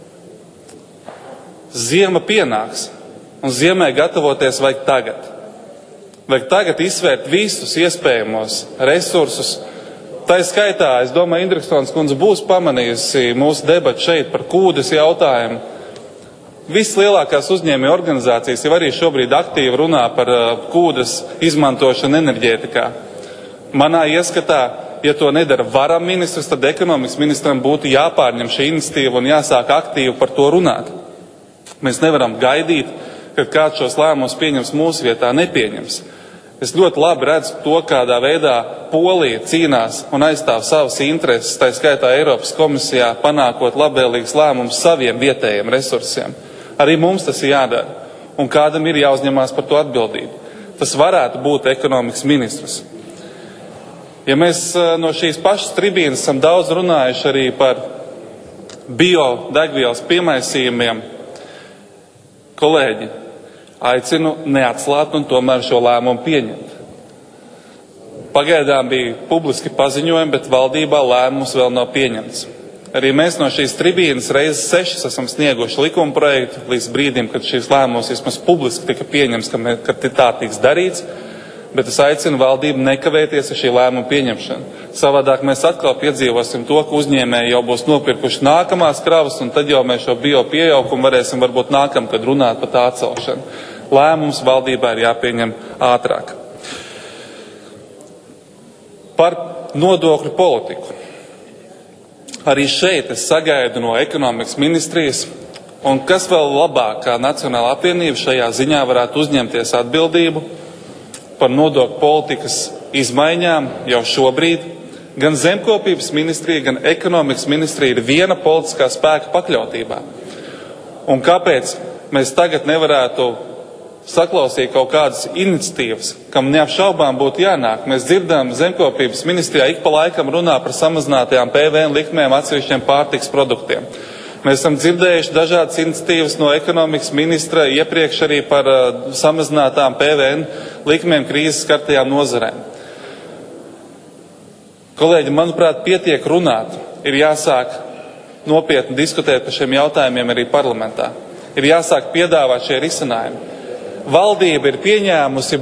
Ziema pienāks, un ziemai gatavoties vajag tagad. Vajag tagad izsvērt visus iespējamos resursus. Tā skaitā, es domāju, Indriksons kundze būs pamanījusi mūsu debatu šeit par kūdes jautājumu. Vislielākās uzņēmēju organizācijas jau arī šobrīd aktīvi runā par kūdes izmantošanu enerģētikā. Manā ieskatā, ja to nedara varam ministrs, tad ekonomikas ministram būtu jāpārņem šī iniciatīva un jāsāk aktīvi par to runāt. Mēs nevaram gaidīt, kad kāds šos lēmumus pieņems mūsu vietā, nepieņems. Es ļoti labi redzu to, kādā veidā Polija cīnās un aizstāv savas intereses, tā skaitā Eiropas komisijā, panākot labvēlīgus lēmumus saviem vietējiem resursiem. Arī mums tas ir jādara, un kādam ir jāuzņemās par to atbildību. Tas varētu būt ekonomikas ministrs. Ja mēs no šīs pašas tribīnas esam daudz runājuši arī par biodegvielas piemaisījumiem. Kolēģi, aicinu neatslābt un tomēr šo lēmumu pieņemt. Pagaidām bija publiski paziņojumi, bet valdībā lēmums vēl nav pieņemts. Arī mēs no šīs tribīnas reizes 6 esam snieguši likuma projektu līdz brīdim, kad šīs lēmums vismaz publiski tika pieņems, kad tā tiks darīts, bet es aicinu valdību nekavēties ar šī lēmuma pieņemšanu. Savādāk mēs atkal piedzīvosim to, ka uzņēmēji jau būs nopirkuši nākamās kravas, un tad jau mēs šo bio pieaugumu varēsim varbūt nākamgad runāt par tā atcelšanu. Lēmums valdībā ir jāpieņem ātrāk. Par nodokļu politiku. Arī šeit es sagaidu no ekonomikas ministrijas, un kas vēl labāk kā Nacionāla apvienība šajā ziņā varētu uzņemties atbildību par nodokļu politikas izmaiņām jau šobrīd. Gan zemkopības ministrija, gan ekonomikas ministrija ir viena politiskā spēka pakļautībā. Un kāpēc mēs tagad nevarētu saklausīt kaut kādas iniciatīvas, kam neapšaubām būtu jānāk? Mēs dzirdam, zemkopības ministrijā ik pa laikam runā par samazinātajām PVN likmēm atsevišķiem pārtiks produktiem. Mēs esam dzirdējuši dažādas iniciatīvas no ekonomikas ministra iepriekš arī par samazinātām PVN likmēm krīzes skartajām nozarēm. Kolēģi, manuprāt, pietiek runāt. Ir jāsāk nopietni diskutēt par šiem jautājumiem arī parlamentā. Ir jāsāk piedāvāt šie risinājumi. Valdība ir pieņēmusi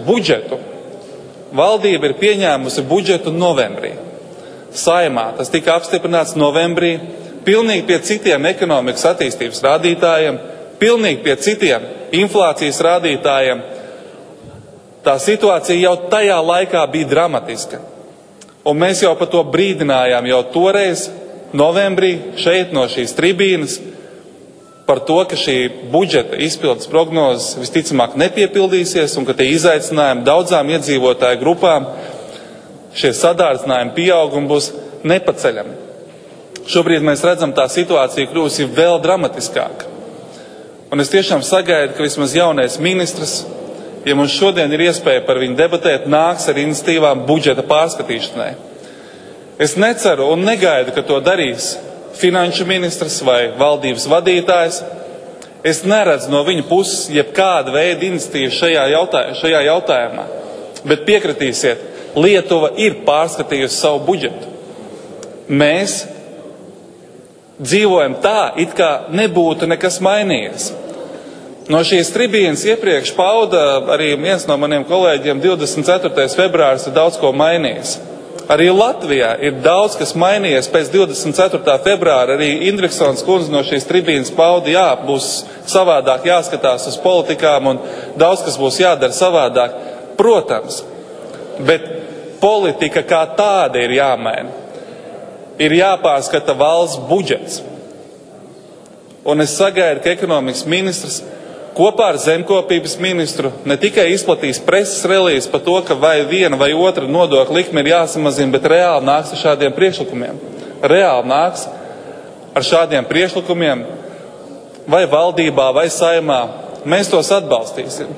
budžetu novembrī. Saimā tas tika apstiprināts novembrī, pilnīgi pie citiem ekonomikas attīstības rādītājiem, pilnīgi pie citiem inflācijas rādītājiem. Tā situācija jau tajā laikā bija dramatiska. Un mēs jau par to brīdinājām jau toreiz, novembrī, šeit no šīs tribīnas, par to, ka šī budžeta izpildes prognozes visticamāk nepiepildīsies un ka tie izaicinājumi daudzām iedzīvotāju grupām, šie sadārdzinājumi pieaugumi būs nepaceļami. Šobrīd mēs redzam, tā situācija kļūsi vēl dramatiskāka. Un es tiešām sagaidu, ka vismaz jaunais ministrs, ja mums šodien ir iespēja par viņu debatēt, nāks ar iniciatīvām budžeta pārskatīšanai. Es neceru un negaidu, ka to darīs finanšu ministrs vai valdības vadītājs. Es neredzu no viņa puses jebkāda veida iniciatīvu šajā jautājumā. Bet piekritīsiet, Lietuva ir pārskatījusi savu budžetu. Mēs dzīvojam tā, it kā nebūtu nekas mainījies. No šīs tribīnas iepriekš pauda arī viens no maniem kolēģiem 24. februāris ir daudz ko mainījis. Arī Latvijā ir daudz, kas mainījies pēc 24. februāra. Arī Indriksons kundze no šīs tribīnas pauda, būs savādāk jāskatās uz politikām un daudz, kas būs jādara savādāk. Protams, bet politika kā tāda ir jāmaina. Ir jāpārskata valsts budžets. Un es sagaidu, ka ekonomikas ministrs kopā ar zemkopības ministru ne tikai izplatīs preses relīzi par to, ka vai viena vai otra nodokļa likme ir jāsamazina, bet reāli nāks ar šādiem priekšlikumiem. Reāli nāks ar šādiem priekšlikumiem vai valdībā, vai saimā. Mēs tos atbalstīsim.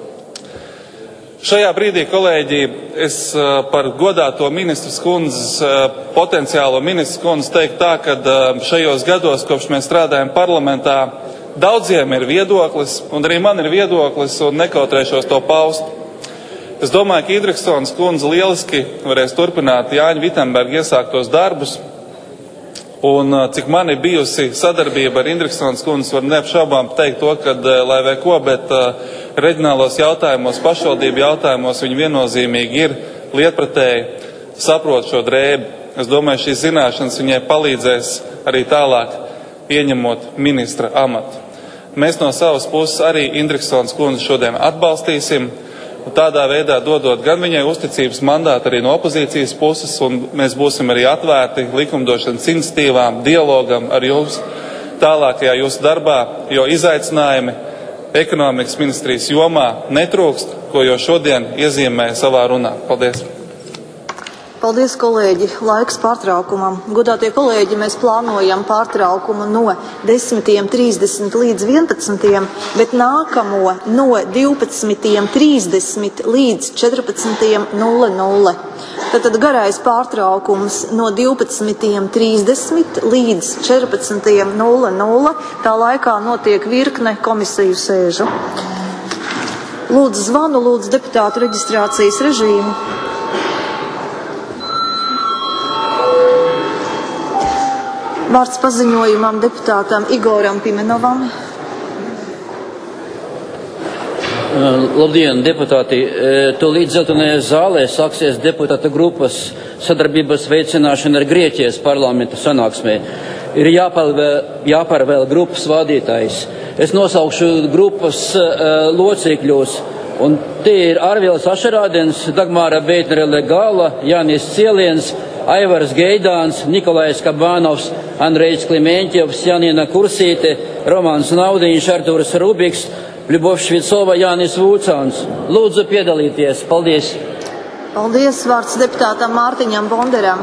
Šajā brīdī, kolēģi, es par godāto ministras kundzes, potenciālo ministras kundzes teiktu tā, ka šajos gados, kopš mēs strādājam parlamentā, daudziem ir viedoklis, un arī man ir viedoklis, un nekautrēšos to paust. Es domāju, ka Indriksons kundze lieliski varēs turpināt Jāņa Vitemberga iesāktos darbus, un cik man ir bijusi sadarbība ar Indriksons kundzi, var neapšaubām teikt to, ka lai vai ko, bet reģionālos jautājumos, pašvaldību jautājumos viņi viennozīmīgi ir lietpratēji, saprot šo drēbi. Es domāju, šīs zināšanas viņai palīdzēs arī tālāk ieņemot ministra amatu. Mēs no savas puses arī Indriksons kundzi šodien atbalstīsim, un tādā veidā dodot gan viņai uzticības mandātu arī no opozīcijas puses, un mēs būsim arī atvērti likumdošanas iniciatīvām, dialogam ar jums tālākajā jūsu darbā, jo izaicinājumi ekonomikas ministrijas jomā netrūkst, ko jau šodien iezīmē savā runā. Paldies! Paldies, kolēģi! Laiks pārtraukumam. Godātie kolēģi, mēs plānojam pārtraukumu no 10:30 līdz 11:00, bet nākamo no 12:30 līdz 14:00. Tad garais pārtraukums no 12:30 līdz 14:00. Tā laikā notiek virkne komisiju sēžu. Lūdzu zvanu, lūdzu deputātu reģistrācijas režīmu. Vārds paziņojumam deputātam Igoram Pimenovam. Labdien, deputāti! Tūlīt Zeltenajā zālē sāksies deputāta grupas sadarbības veicināšana ar Grieķijas parlamenta sanāksmē. Ir jāpārvēl grupas vadītājs. Es nosaukšu grupas locekļus, un tie ir Arvils Ašerādens, Dagmāra Beitnere-Legāla, Jānis Cieliens, Aivars Geidāns, Nikolais Kabānovs, Andrejs Klimentjevs, Janina Kursīte, Romāns Naudiņš, Artūrs Rubiks, Ļubovs Švicova, Jānis Vūcāns. Lūdzu piedalīties. Paldies! Paldies! Vārds deputātam Mārtiņam Bonderam.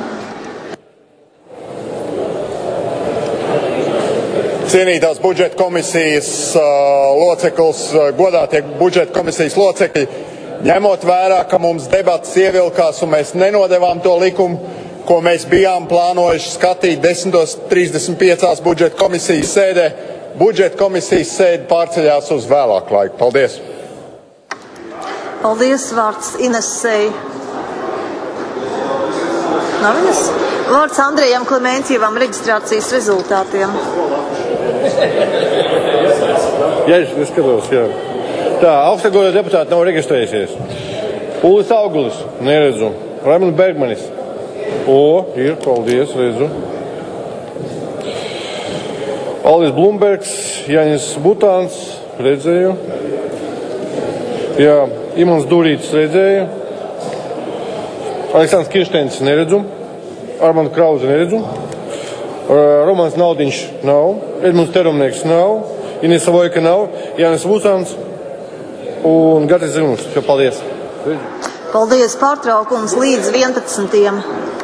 Cienītās budžeta komisijas loceklis, godātie budžeta komisijas locekļi, ņemot vērā, ka mums debatas ievilkās un mēs nenodevām to likumu, ko mēs bijām plānojuši skatīt 10:35 budžeta komisijas sēdē, budžeta komisijas sēde pārceļās uz vēlāku laiku. Paldies! Paldies! Vārds Inesei. Nav Ines? Vārds Andrejam Klimentjevam reģistrācijas rezultātiem. Jā, es skatos, jā. Tā, augstagodā deputāti nav reģistrējušies. Ulis Auglis, neredzu. Raimunds Bergmanis. Ir, paldies, redzu. Aldis Blumbergs, Jānis Butāns, redzēju. Jā, Imants Durītis, redzēju. Aleksandrs Kirsteins, neredzu. Armandu Krauzi, neredzu. Romāns Naudiņš nav. Edmunds Terumnieks nav. Inesa Vojka nav. Jānis Butāns un Gatis Zinušs. Paldies. Paldies. Pārtraukums līdz 11.